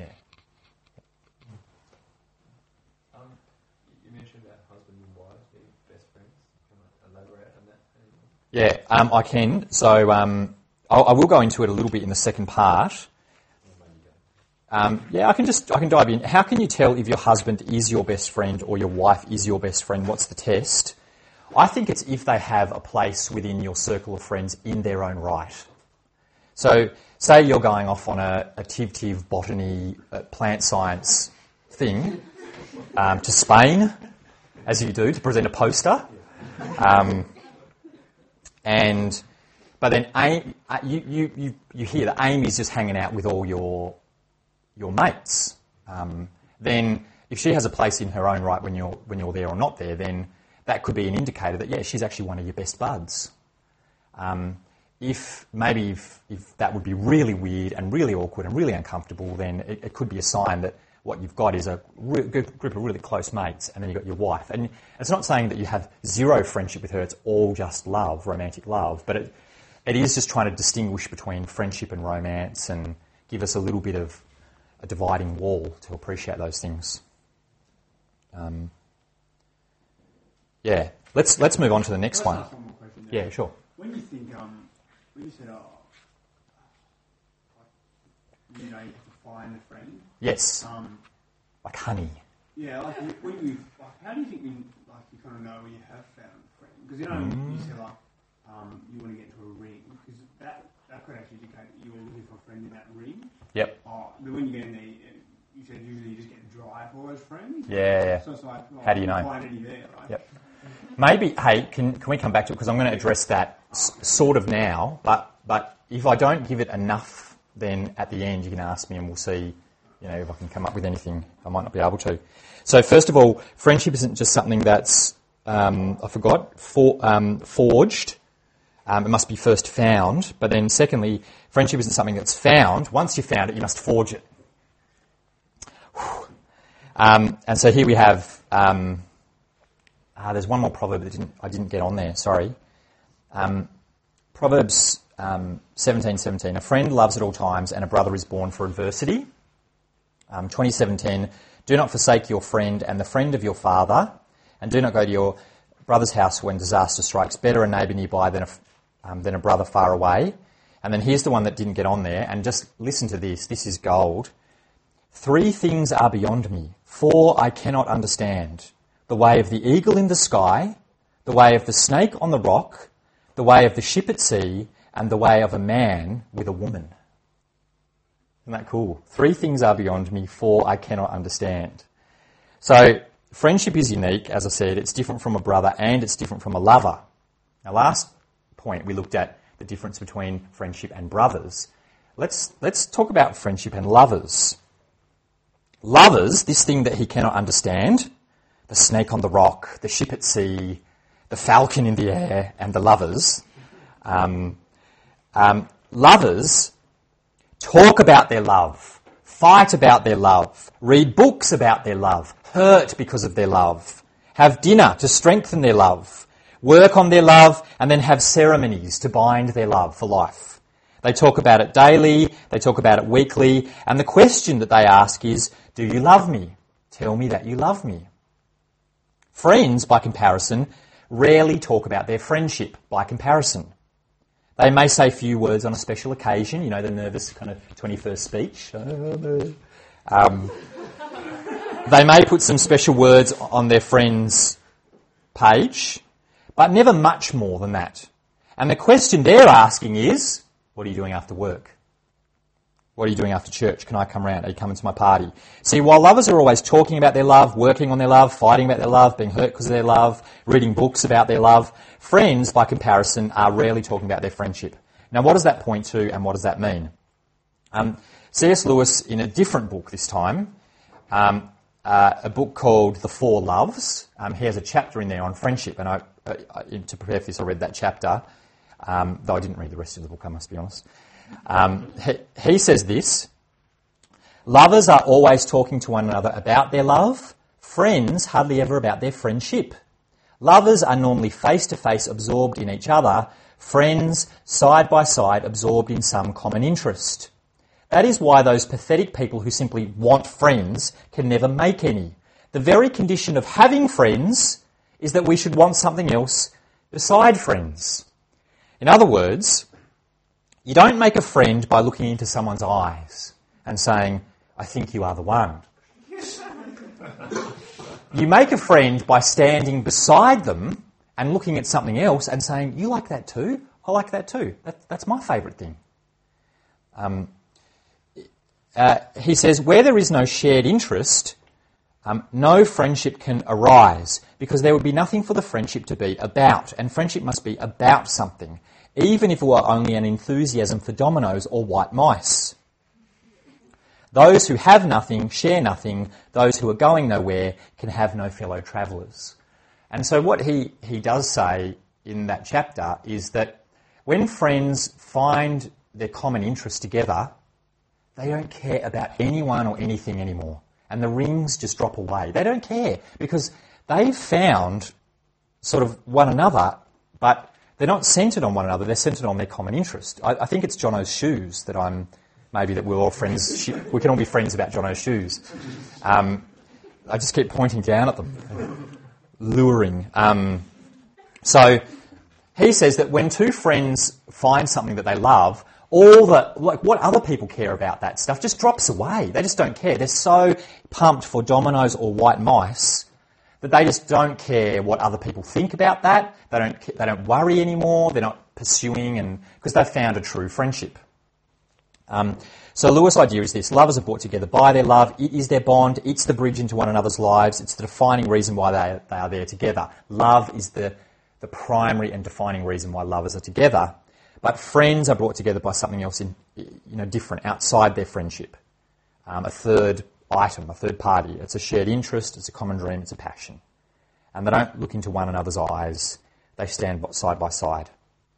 Um, you mentioned about husband and wives being best friends. Can I elaborate on that? Yeah, um, I can. So um, I'll, I will go into it a little bit in the second part. Um, yeah, I can just I can dive in. How can you tell if your husband is your best friend or your wife is your best friend? What's the test? I think it's if they have a place within your circle of friends in their own right. So say you're going off on a, a TIV-TIV botany uh, plant science thing um, to Spain, as you do, to present a poster. Um, and but then aim, uh, you, you, you, you hear that Amy is just hanging out with all your your mates. Um, then if she has a place in her own right when you're when you're there or not there, then that could be an indicator that, yeah, she's actually one of your best buds. Um, if maybe if, if that would be really weird and really awkward and really uncomfortable, then it, it could be a sign that, what you've got is a re- good group of really close mates, and then you've got your wife. And it's not saying that you have zero friendship with her, it's all just love, romantic love, but it, it is just trying to distinguish between friendship and romance and give us a little bit of a dividing wall to appreciate those things. Um, yeah, let's let's move on to the next Can I one. ask one more question there? Yeah, sure. When you think, um, when you said, oh, like, you know, you have to find a friend. Yes, Um, like honey. yeah, like you- when you, like, how do you think, when, like, you kind of know when you have found a friend? Because you know, Mm. you say like, um, you want to get to a ring, because that that could actually indicate that you're looking for a friend in that ring. Yep. Oh, but when you get in there, you said usually you just get dry for those friends. Yeah, yeah. So it's like, well, How do you I know? can't find any there, right? Yep. Maybe, hey, can can we come back to it? Because I'm going to address that s- sort of now, but but if I don't give it enough, then at the end you can ask me and we'll see, you know, if I can come up with anything. I might not be able to. So first of all, friendship isn't just something that's, um, I forgot, for, um, forged. Um, it must be first found. But then secondly, friendship isn't something that's found. Once you've found it, you must forge it. Um, and so here we have... Um, Uh, there's one more proverb that didn't, I didn't get on there, sorry. Um, Proverbs um, seventeen seventeen. A friend loves at all times and a brother is born for adversity. Um, twenty seventeen. Do not forsake your friend and the friend of your father, and do not go to your brother's house when disaster strikes. Better a neighbour nearby than a, um, than a brother far away. And then here's the one that didn't get on there, and just listen to this. This is gold. Three things are beyond me, four I cannot understand. The way of the eagle in the sky, the way of the snake on the rock, the way of the ship at sea, and the way of a man with a woman. Isn't that cool? Three things are beyond me, four I cannot understand. So, friendship is unique, as I said. It's different from a brother and it's different from a lover. Now, last point, we looked at the difference between friendship and brothers. Let's, let's talk about friendship and lovers. Lovers, this thing that he cannot understand, the snake on the rock, the ship at sea, the falcon in the air, and the lovers. Um, um, lovers talk about their love, fight about their love, read books about their love, hurt because of their love, have dinner to strengthen their love, work on their love, and then have ceremonies to bind their love for life. They talk about it daily, they talk about it weekly, and the question that they ask is, do you love me? Tell me that you love me. Friends, by comparison, rarely talk about their friendship, by comparison. They may say a few words on a special occasion, you know, the nervous kind of twenty-first speech. Um, they may put some special words on their friend's page, but never much more than that. And the question they're asking is, what are you doing after work? What are you doing after church? Can I come round? Are you coming to my party? See, while lovers are always talking about their love, working on their love, fighting about their love, being hurt because of their love, reading books about their love, friends, by comparison, are rarely talking about their friendship. Now, what does that point to and what does that mean? Um, C S Lewis, in a different book this time, um, uh, a book called The Four Loves, um, he has a chapter in there on friendship, and I, uh, to prepare for this, I read that chapter, um, though I didn't read the rest of the book, I must be honest. Um, he, he says this: lovers are always talking to one another about their love, friends hardly ever about their friendship. Lovers are normally face-to-face absorbed in each other, friends side by side absorbed in some common interest. That is why those pathetic people who simply want friends can never make any. The very condition of having friends is that we should want something else beside friends. In other words, you don't make a friend by looking into someone's eyes and saying, I think you are the one. You make a friend by standing beside them and looking at something else and saying, you like that too? I like that too. That, that's my favourite thing. Um, uh, he says, where there is no shared interest, um, no friendship can arise because there would be nothing for the friendship to be about, and friendship must be about something, even if it were only an enthusiasm for dominoes or white mice. Those who have nothing share nothing. Those who are going nowhere can have no fellow travellers. And so what he, he does say in that chapter is that when friends find their common interest together, they don't care about anyone or anything anymore. and the rings just drop away. They don't care because they've found sort of one another, but they're not centred on one another. They're centred on their common interest. I, I think it's Jono's shoes that I'm maybe that we're all friends. We can all be friends about Jono's shoes. Um, I just keep pointing down at them, luring. Um, so he says that when two friends find something that they love, all the, like what other people care about that stuff just drops away. They just don't care. They're so pumped for dominoes or white mice that they just don't care what other people think about that. They don't, they don't worry anymore. They're not pursuing, and because they've found a true friendship. Um, so Lewis' idea is this: lovers are brought together by their love. It is their bond. It's the bridge into one another's lives. It's the defining reason why they, they are there together. Love is the, the primary and defining reason why lovers are together. But friends are brought together by something else in, you know, different, outside their friendship. Um, a third item, a third party. It's a shared interest, it's a common dream, it's a passion. And they don't look into one another's eyes. They stand side by side.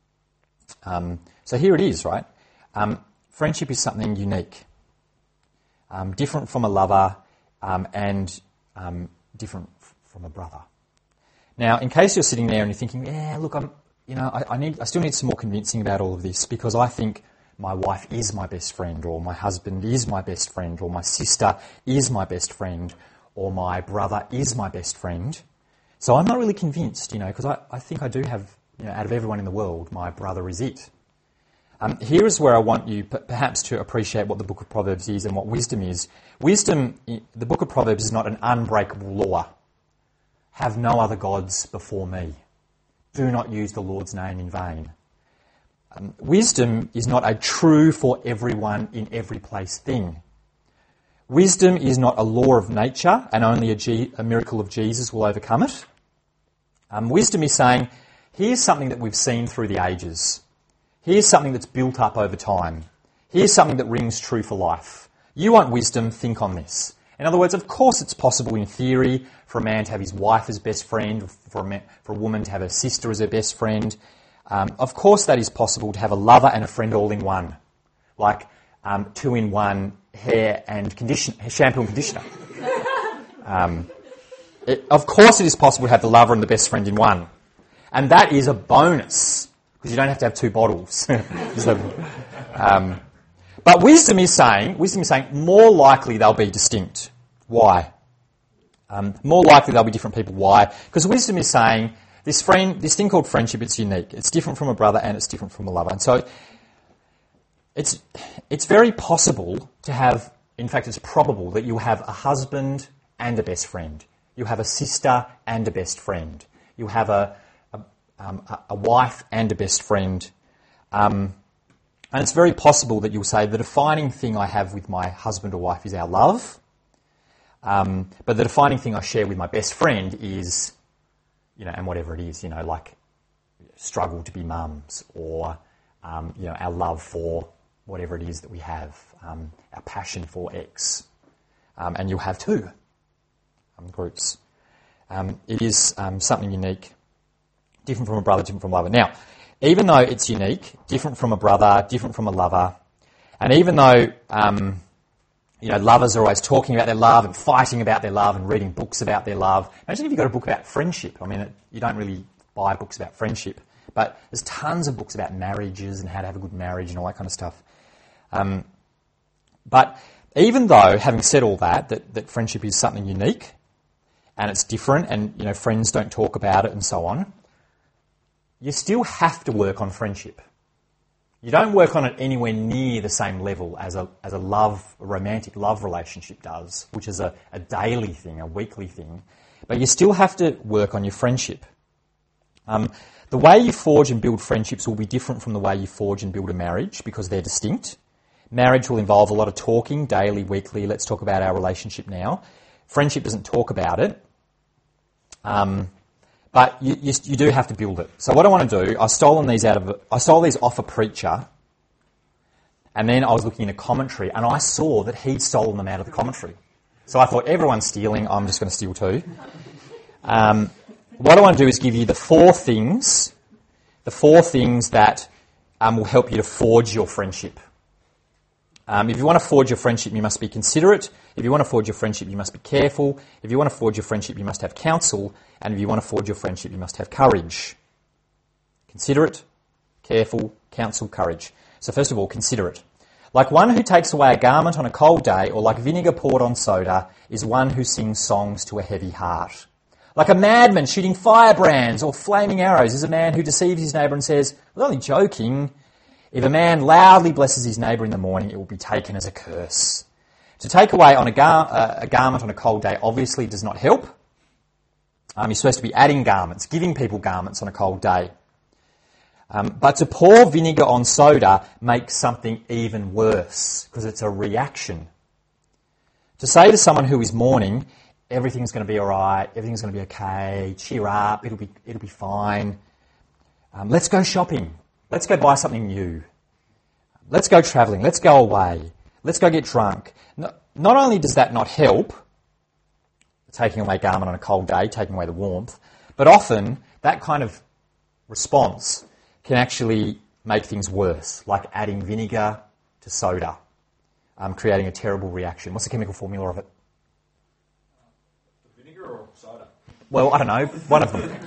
Um, so here it is, right? Um, friendship is something unique. Um, different from a lover um, and um, different f- from a brother. Now, in case you're sitting there and you're thinking, yeah, look, I'm... You know, I, I need. I still need some more convincing about all of this because I think my wife is my best friend, or my husband is my best friend, or my sister is my best friend, or my brother is my best friend. So I'm not really convinced, you know, because I, I think I do have, you know, out of everyone in the world, my brother is it. Um, here is where I want you p- perhaps to appreciate what the Book of Proverbs is and what wisdom is. Wisdom, the Book of Proverbs is not an unbreakable law. Have no other gods before me. Do not use the Lord's name in vain. Um, wisdom is not a true for everyone in every place thing. Wisdom is not a law of nature and only a, G- a miracle of Jesus will overcome it. Um, wisdom is saying, here's something that we've seen through the ages. Here's something that's built up over time. Here's something that rings true for life. You want wisdom, think on this. In other words, of course it's possible in theory for a man to have his wife as best friend, for a, man, for a woman to have her sister as her best friend. Um, of course that is possible to have a lover and a friend all in one, like um, two in one hair and condition, shampoo and conditioner. Um, it, of course it is possible to have the lover and the best friend in one. And that is a bonus, because you don't have to have two bottles. so, um, But wisdom is saying, wisdom is saying, more likely they'll be distinct. Why? Um, more likely they'll be different people. Why? Because wisdom is saying this friend, this thing called friendship, it's unique. It's different from a brother and it's different from a lover. And so it's it's very possible to have, in fact, it's probable that you have a husband and a best friend. You have a sister and a best friend. You have a a, um, a wife and a best friend. Um, And it's very possible that you'll say the defining thing I have with my husband or wife is our love, um, but the defining thing I share with my best friend is, you know, and whatever it is, you know, like struggle to be mums, or um, you know, our love for whatever it is that we have, um, our passion for X, um, and you'll have two um, groups. Um, it is um, something unique, different from a brother, different from a lover. Now, even though it's unique, different from a brother, different from a lover, and even though, um, you know, lovers are always talking about their love and fighting about their love and reading books about their love. Imagine if you got a book about friendship. I mean, it, you don't really buy books about friendship, but there's tons of books about marriages and how to have a good marriage and all that kind of stuff. Um, but even though, having said all that, that, that friendship is something unique and it's different and, you know, friends don't talk about it and so on, you still have to work on friendship. You don't work on it anywhere near the same level as a as a love, a romantic love relationship does, which is a, a daily thing, a weekly thing. But you still have to work on your friendship. Um, the way you forge and build friendships will be different from the way you forge and build a marriage because they're distinct. Marriage will involve a lot of talking, daily, weekly. Let's talk about our relationship now. Friendship doesn't talk about it. Um... But you, you, you do have to build it. So what I want to do, I've stolen these out of, I stole these off a preacher, and then I was looking in a commentary, and I saw that he'd stolen them out of the commentary. So I thought, everyone's stealing, I'm just going to steal too. Um, what I want to do is give you the four things, the four things that um, will help you to forge your friendship. Um, if you want to forge your friendship, you must be considerate. If you want to forge your friendship, you must be careful. If you want to forge your friendship, you must have counsel. And if you want to forge your friendship, you must have courage. Considerate, careful, counsel, courage. So first of all, considerate. Like one who takes away a garment on a cold day, or like vinegar poured on soda, is one who sings songs to a heavy heart. Like a madman shooting firebrands or flaming arrows is a man who deceives his neighbour and says, I was only joking. If a man loudly blesses his neighbour in the morning, it will be taken as a curse. To take away on a, gar- uh, a garment on a cold day obviously does not help. Um, you're supposed to be adding garments, giving people garments on a cold day. Um, but to pour vinegar on soda makes something even worse because it's a reaction. To say to someone who is mourning, everything's going to be all right, everything's going to be okay, cheer up, it'll be it'll be fine. Um, let's go shopping. Let's go buy something new. Let's go travelling. Let's go away. Let's go get drunk. No, not only does that not help, taking away a garment on a cold day, taking away the warmth, but often that kind of response can actually make things worse, like adding vinegar to soda, um, creating a terrible reaction. What's the chemical formula of it? Vinegar or soda? Well, I don't know. One of them.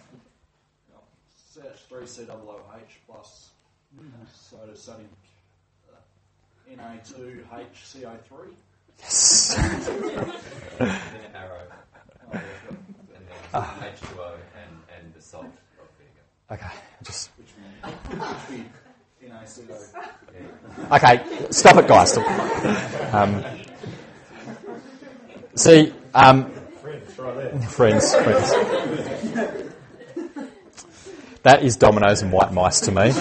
C H three C O O H plus soda sodium uh, N A two H C O three. Yes. Then an arrow. Oh, yeah. And then H two O and, and the salt of vinegar. Okay, just... Which we, which we N A C O. Yeah. Okay, stop it, guys. Stop. Um, see, um, Friends, right there. friends, friends. That is dominoes and white mice to me.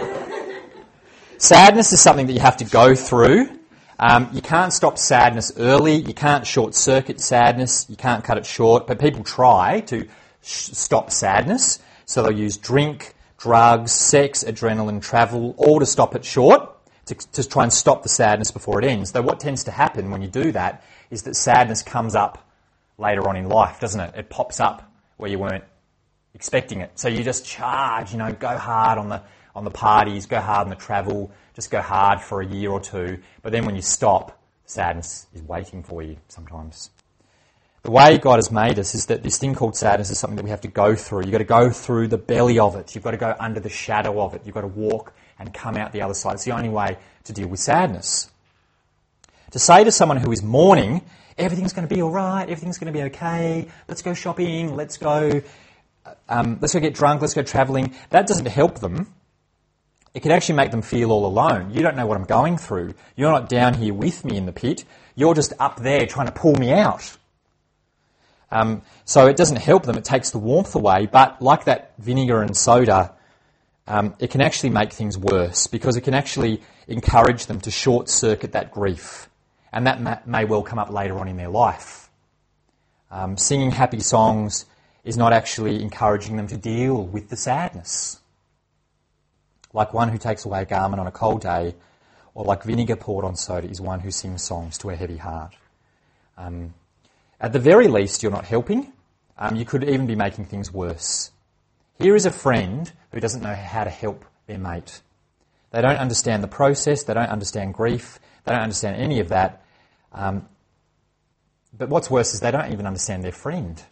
Sadness is something that you have to go through. Um, you can't stop sadness early. You can't short-circuit sadness. You can't cut it short. But people try to sh- stop sadness. So they'll use drink, drugs, sex, adrenaline, travel, all to stop it short, to, to try and stop the sadness before it ends. Though what tends to happen when you do that is that sadness comes up later on in life, doesn't it? It pops up where you weren't expecting it. So you just charge, you know, go hard on the on the parties, go hard on the travel, just go hard for a year or two. But then when you stop, sadness is waiting for you sometimes. The way God has made us is that this thing called sadness is something that we have to go through. You've got to go through the belly of it. You've got to go under the shadow of it. You've got to walk and come out the other side. It's the only way to deal with sadness. To say to someone who is mourning, everything's going to be all right, everything's going to be okay, let's go shopping, let's go, um, let's go get drunk, let's go travelling, that doesn't help them. It can actually make them feel all alone. You don't know what I'm going through. You're not down here with me in the pit. You're just up there trying to pull me out. Um, so it doesn't help them. It takes the warmth away. But like that vinegar and soda, um, it can actually make things worse because it can actually encourage them to short-circuit that grief. And that may, may well come up later on in their life. Um, singing happy songs is not actually encouraging them to deal with the sadness. Like one who takes away a garment on a cold day, or like vinegar poured on soda, is one who sings songs to a heavy heart. Um, at the very least, you're not helping. Um, you could even be making things worse. Here is a friend who doesn't know how to help their mate. They don't understand the process. They don't understand grief. They don't understand any of that. Um, but what's worse is they don't even understand their friend.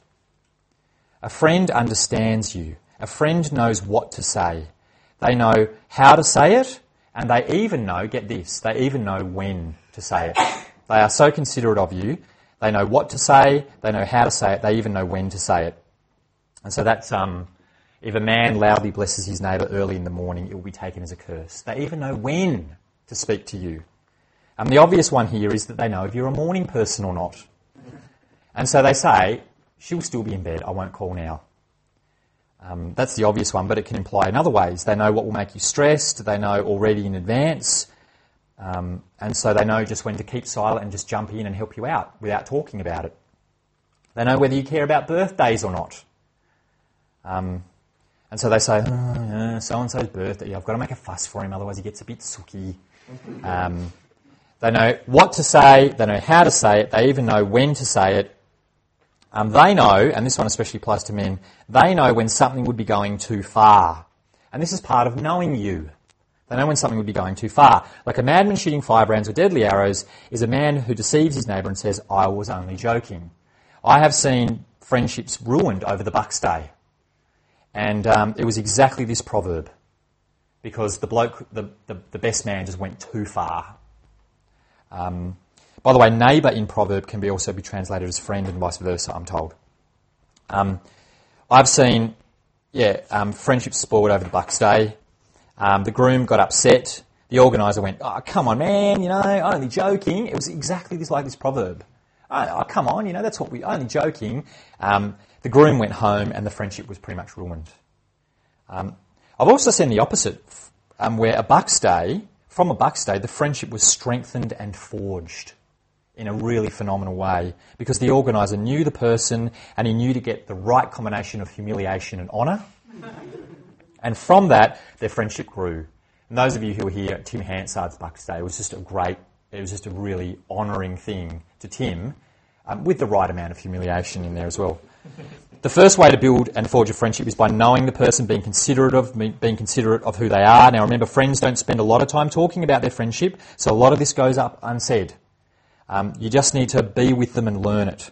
A friend understands you. A friend knows what to say. They know how to say it, and they even know, get this, they even know when to say it. They are so considerate of you. They know what to say, they know how to say it, they even know when to say it. And so that's, um, if a man loudly blesses his neighbour early in the morning, it will be taken as a curse. They even know when to speak to you. And the obvious one here is that they know if you're a morning person or not. And so they say, she'll still be in bed, I won't call now. Um, that's the obvious one, but it can imply in other ways. They know what will make you stressed. They know already in advance. Um, and so they know just when to keep silent and just jump in and help you out without talking about it. They know whether you care about birthdays or not. Um, and so they say, oh, yeah, so-and-so's birthday, I've got to make a fuss for him, otherwise he gets a bit sooky. Um, they know what to say. They know how to say it. They even know when to say it. Um, they know, and this one especially applies to men, they know when something would be going too far. And this is part of knowing you. They know when something would be going too far. Like a madman shooting firebrands or deadly arrows is a man who deceives his neighbour and says, I was only joking. I have seen friendships ruined over the Bucks Day. And um, it was exactly this proverb. Because the bloke, the, the, the best man just went too far. Um, by the way, neighbour in proverb can be also be translated as friend and vice versa, I'm told. Um, I've seen, yeah, um, friendships spoiled over the Bucks Day. Um, the groom got upset. The organiser went, oh, come on, man, you know, only joking. It was exactly this like this proverb. Oh, oh come on, you know, that's what we, only joking. Um, the groom went home and the friendship was pretty much ruined. Um, I've also seen the opposite, um, where a Bucks Day, from a Bucks Day, the friendship was strengthened and forged in a really phenomenal way because the organiser knew the person and he knew to get the right combination of humiliation and honour. And from that, their friendship grew. And those of you who were here at Tim Hansard's Bucks Day, it was just a great, it was just a really honouring thing to Tim, um, with the right amount of humiliation in there as well. The first way to build and forge a friendship is by knowing the person, being considerate of being considerate of who they are. Now remember, friends don't spend a lot of time talking about their friendship, so a lot of this goes up unsaid. Um, you just need to be with them and learn it.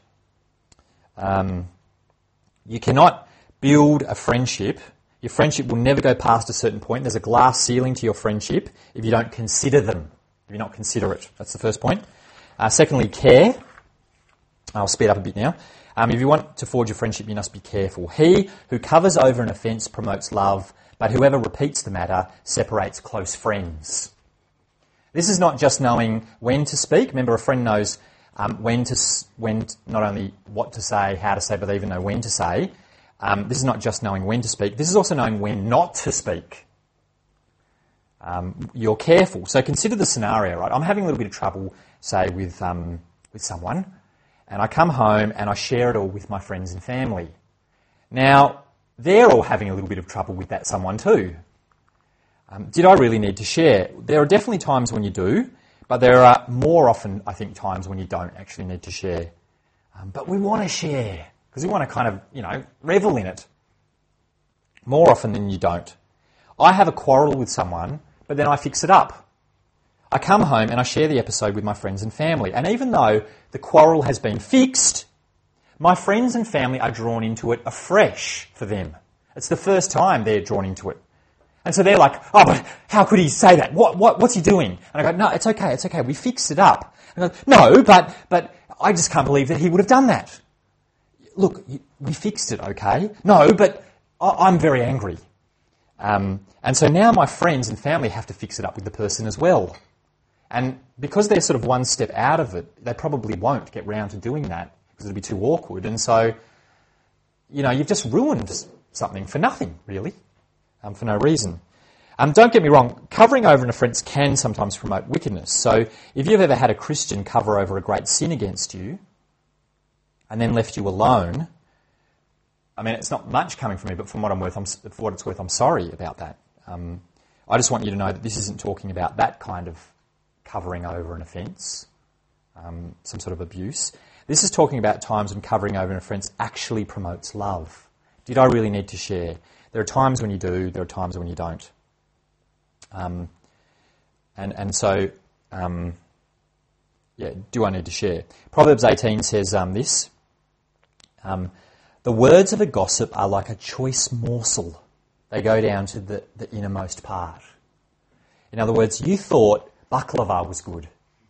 Um, you cannot build a friendship. Your friendship will never go past a certain point. There's a glass ceiling to your friendship if you don't consider them, if you're not considerate. That's the first point. Uh, secondly, care. I'll speed up a bit now. Um, if you want to forge a friendship, you must be careful. He who covers over an offence promotes love, but whoever repeats the matter separates close friends. This is not just knowing when to speak. Remember, a friend knows um, when to, when not only what to say, how to say, but they even know when to say. Um, this is not just knowing when to speak. This is also knowing when not to speak. Um, you're careful. So consider the scenario, right? I'm having a little bit of trouble, say, with um, with someone, and I come home and I share it all with my friends and family. Now, they're all having a little bit of trouble with that someone too. Um, did I really need to share? There are definitely times when you do, but there are more often, I think, times when you don't actually need to share. Um, but we want to share. Because we want to kind of, you know, revel in it. More often than you don't. I have a quarrel with someone, but then I fix it up. I come home and I share the episode with my friends and family. And even though the quarrel has been fixed, my friends and family are drawn into it afresh for them. It's the first time they're drawn into it. And so they're like, oh, but how could he say that? What, what, what's he doing? And I go, no, it's okay, it's okay. We fixed it up. And I go, no, but, but I just can't believe that he would have done that. Look, we fixed it, okay? No, but I'm very angry. Um, and so now my friends and family have to fix it up with the person as well. And because they're sort of one step out of it, they probably won't get round to doing that because it'll be too awkward. And so, you know, you've just ruined something for nothing, really, um, for no reason. Um, don't get me wrong, covering over an offence can sometimes promote wickedness. So if you've ever had a Christian cover over a great sin against you, and then left you alone, I mean, it's not much coming from me, but from what I'm worth, I'm, for what it's worth, I'm sorry about that. Um, I just want you to know that this isn't talking about that kind of covering over an offence, um, some sort of abuse. This is talking about times when covering over an offence actually promotes love. Did I really need to share? There are times when you do, there are times when you don't. Um, and, and so, um, yeah, do I need to share? Proverbs eighteen says um, this. Um, the words of a gossip are like a choice morsel. They go down to the, the innermost part. In other words, you thought baklava was good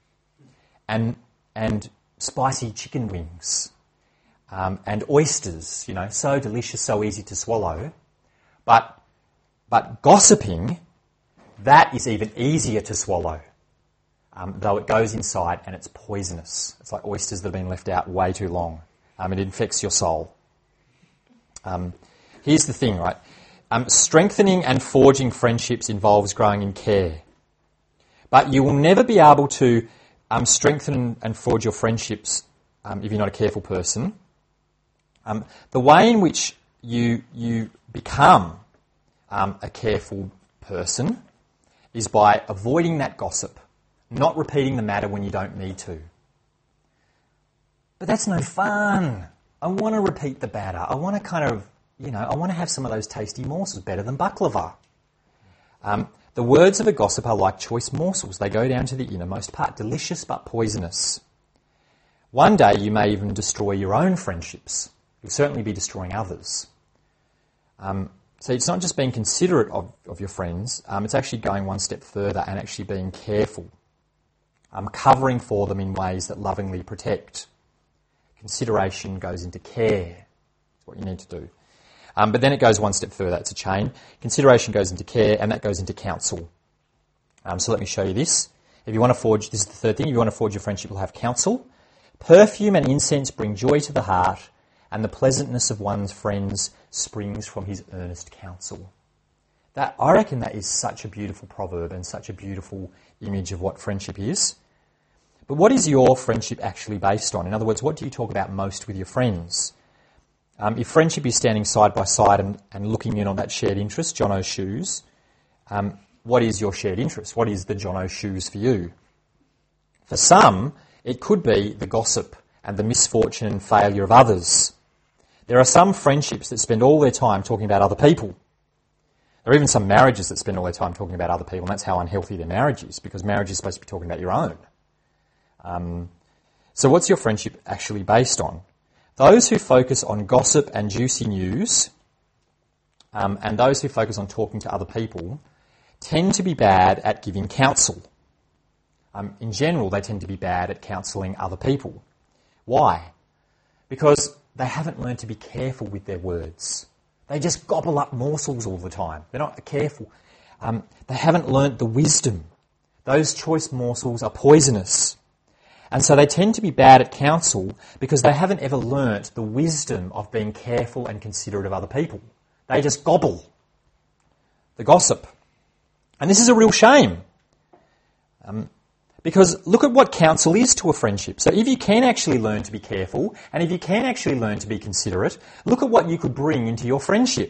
and and spicy chicken wings um, and oysters, you know, so delicious, so easy to swallow. But but gossiping, that is even easier to swallow, um, though it goes inside and it's poisonous. It's like oysters that have been left out way too long. Um, it infects your soul. Um, here's the thing, right? Um, strengthening and forging friendships involves growing in care. But you will never be able to um, strengthen and forge your friendships um, if you're not a careful person. Um, the way in which you you become um, a careful person is by avoiding that gossip, not repeating the matter when you don't need to. But that's no fun. I want to repeat the batter. I want to kind of, you know, I want to have some of those tasty morsels better than baklava. Um, The words of a gossip are like choice morsels. They go down to the innermost part, delicious but poisonous. One day you may even destroy your own friendships. You'll certainly be destroying others. Um, so it's not just being considerate of, of your friends, um, it's actually going one step further and actually being careful. Um, covering for them in ways that lovingly protect. Consideration goes into care. That's what you need to do. Um, but then it goes one step further. It's a chain. Consideration goes into care, and that goes into counsel. Um, so let me show you this. If you want to forge, this is the third thing, if you want to forge your friendship, you'll have counsel. Perfume and incense bring joy to the heart, and the pleasantness of one's friends springs from his earnest counsel. That, I reckon that is such a beautiful proverb and such a beautiful image of what friendship is. But what is your friendship actually based on? In other words, what do you talk about most with your friends? Um, if friendship is standing side by side and, and looking in on that shared interest, Jono's shoes, um, what is your shared interest? What is the Jono shoes for you? For some, it could be the gossip and the misfortune and failure of others. There are some friendships that spend all their time talking about other people. There are even some marriages that spend all their time talking about other people, and that's how unhealthy their marriage is, because marriage is supposed to be talking about your own. Um, so what's your friendship actually based on? Those who focus on gossip and juicy news, um, and those who focus on talking to other people, tend to be bad at giving counsel. Um, in general, they tend to be bad at counselling other people. Why? Because they haven't learned to be careful with their words. They just gobble up morsels all the time. They're not careful. Um, they haven't learnt the wisdom. Those choice morsels are poisonous. And so they tend to be bad at counsel because they haven't ever learnt the wisdom of being careful and considerate of other people. They just gobble the gossip. And this is a real shame. Um, because look at what counsel is to a friendship. So if you can actually learn to be careful, and if you can actually learn to be considerate, look at what you could bring into your friendship.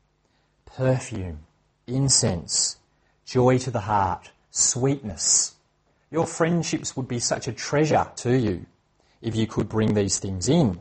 Perfume, incense, joy to the heart, sweetness. Your friendships would be such a treasure to you if you could bring these things in.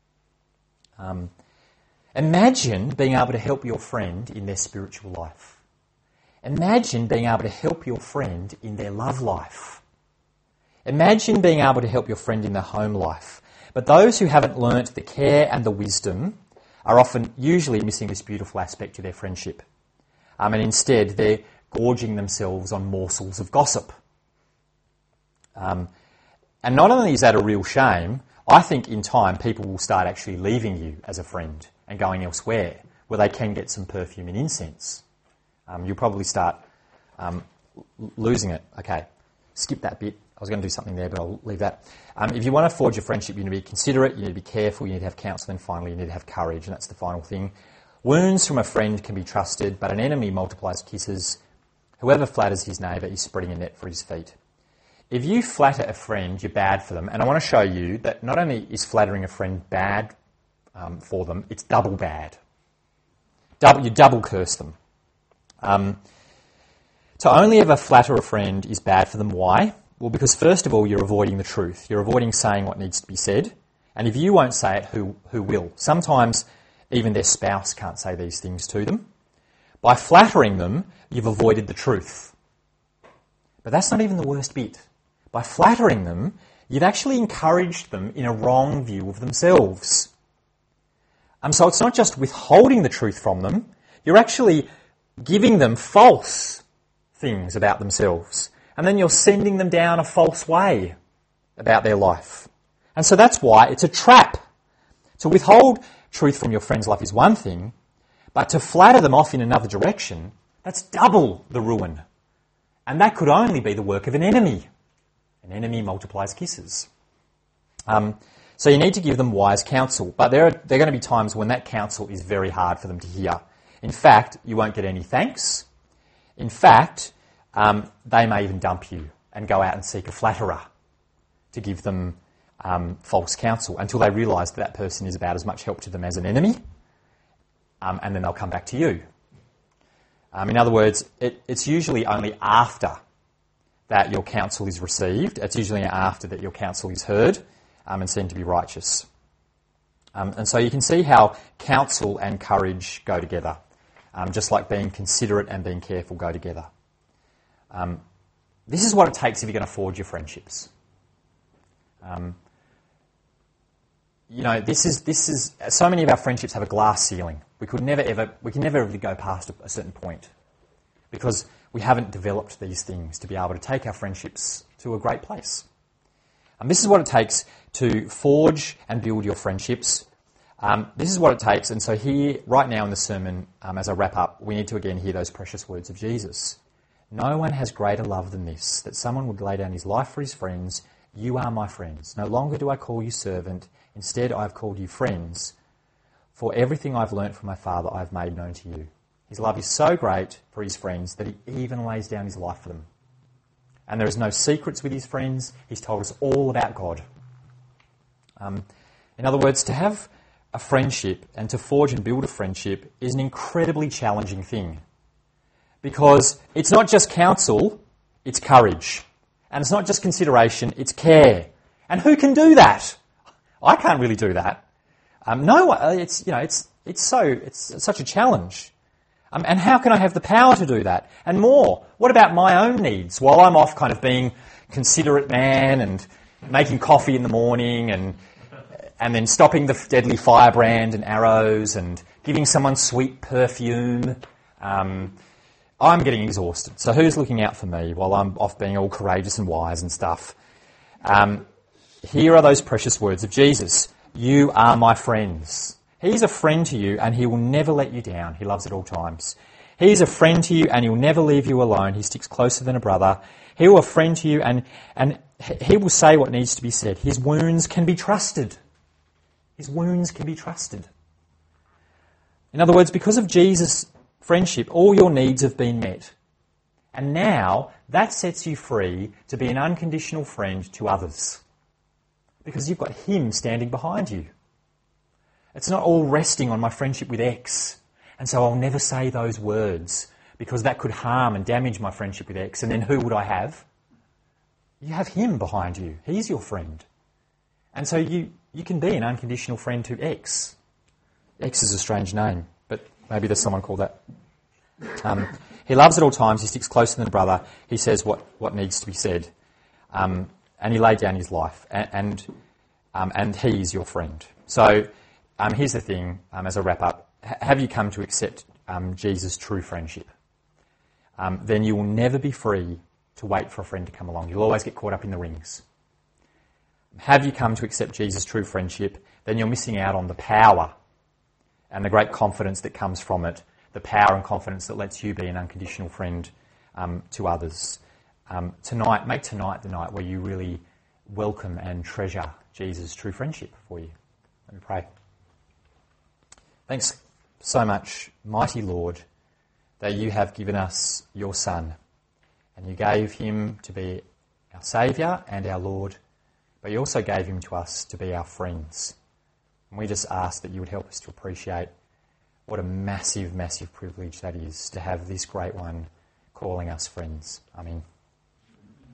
Um, imagine being able to help your friend in their spiritual life. Imagine being able to help your friend in their love life. Imagine being able to help your friend in their home life. But those who haven't learnt the care and the wisdom are often usually missing this beautiful aspect to their friendship. Um, and instead, they're gorging themselves on morsels of gossip. Um, and not only is that a real shame, I think in time people will start actually leaving you as a friend and going elsewhere where they can get some perfume and incense. Um, you'll probably start um, l- losing it. Okay, skip that bit. I was going to do something there, but I'll leave that. Um, if you want to forge a friendship, you need to be considerate, you need to be careful, you need to have counsel, and finally you need to have courage, and that's the final thing. Wounds from a friend can be trusted, but an enemy multiplies kisses. Whoever flatters his neighbour is spreading a net for his feet. If you flatter a friend, you're bad for them, and I want to show you that not only is flattering a friend bad um, for them, it's double bad. Double, you double curse them. Um, to only ever flatter a friend is bad for them. Why? Well, because first of all, you're avoiding the truth. You're avoiding saying what needs to be said. And if you won't say it, who, who will? Sometimes even their spouse can't say these things to them. By flattering them, you've avoided the truth. But that's not even the worst bit. By flattering them, you've actually encouraged them in a wrong view of themselves. Um, so it's not just withholding the truth from them, you're actually giving them false things about themselves. And then you're sending them down a false way about their life. And so that's why it's a trap. To withhold truth from your friend's life is one thing, but to flatter them off in another direction, that's double the ruin. And that could only be the work of an enemy. An enemy multiplies kisses. Um, so you need to give them wise counsel, but there are, there are going to be times when that counsel is very hard for them to hear. In fact, you won't get any thanks. In fact, um, they may even dump you and go out and seek a flatterer to give them um, false counsel until they realise that that person is about as much help to them as an enemy, um, and then they'll come back to you. Um, in other words, it, it's usually only after that your counsel is received, it's usually after that your counsel is heard um, and seen to be righteous. Um, and so you can see how counsel and courage go together, um, just like being considerate and being careful go together. Um, this is what it takes if you're going to forge your friendships. Um, you know, this is this is so many of our friendships have a glass ceiling. We could never ever we can never ever go past a, a certain point because we haven't developed these things to be able to take our friendships to a great place. And this is what it takes to forge and build your friendships. Um, this is what it takes. And so here, right now in the sermon, um, as I wrap up, we need to again hear those precious words of Jesus. No one has greater love than this, that someone would lay down his life for his friends. You are my friends. No longer do I call you servant. Instead, I have called you friends. For everything I've learnt from my Father, I have made known to you. His love is so great for his friends that he even lays down his life for them. And there is no secrets with his friends. He's told us all about God. Um, in other words, to have a friendship and to forge and build a friendship is an incredibly challenging thing. Because it's not just counsel, it's courage. And it's not just consideration, it's care. And who can do that? I can't really do that. Um, no, it's you know, it's it's so it's such a challenge. Um, and how can I have the power to do that? And more, what about my own needs while I'm off kind of being considerate man and making coffee in the morning and and then stopping the deadly firebrand and arrows and giving someone sweet perfume? Um, I'm getting exhausted. So who's looking out for me while I'm off being all courageous and wise and stuff? Um, here are those precious words of Jesus. You are my friends. He's a friend to you and he will never let you down. He loves at all times. He's a friend to you and he'll never leave you alone. He sticks closer than a brother. He will a friend to you and, and he will say what needs to be said. His wounds can be trusted. His wounds can be trusted. In other words, because of Jesus' friendship, all your needs have been met. And now that sets you free to be an unconditional friend to others. Because you've got him standing behind you. It's not all resting on my friendship with X. And so I'll never say those words because that could harm and damage my friendship with X. And then who would I have? You have him behind you. He's your friend. And so you, you can be an unconditional friend to X. X is a strange name, but maybe there's someone called that. Um, he loves at all times. He sticks closer than a brother. He says what, what needs to be said. Um, and he laid down his life. And, and, um, and he is your friend. So um, here's the thing, um, as I wrap up. H- have you come to accept um, Jesus' true friendship? Um, then you will never be free to wait for a friend to come along. You'll always get caught up in the rings. Have you come to accept Jesus' true friendship? Then you're missing out on the power and the great confidence that comes from it, the power and confidence that lets you be an unconditional friend um, to others. Um, tonight, make tonight the night where you really welcome and treasure Jesus' true friendship for you. Let me pray. Thanks so much, mighty Lord, that you have given us your Son, and you gave him to be our Saviour and our Lord, but you also gave him to us to be our friends. And we just ask that you would help us to appreciate what a massive, massive privilege that is to have this great one calling us friends. Amen.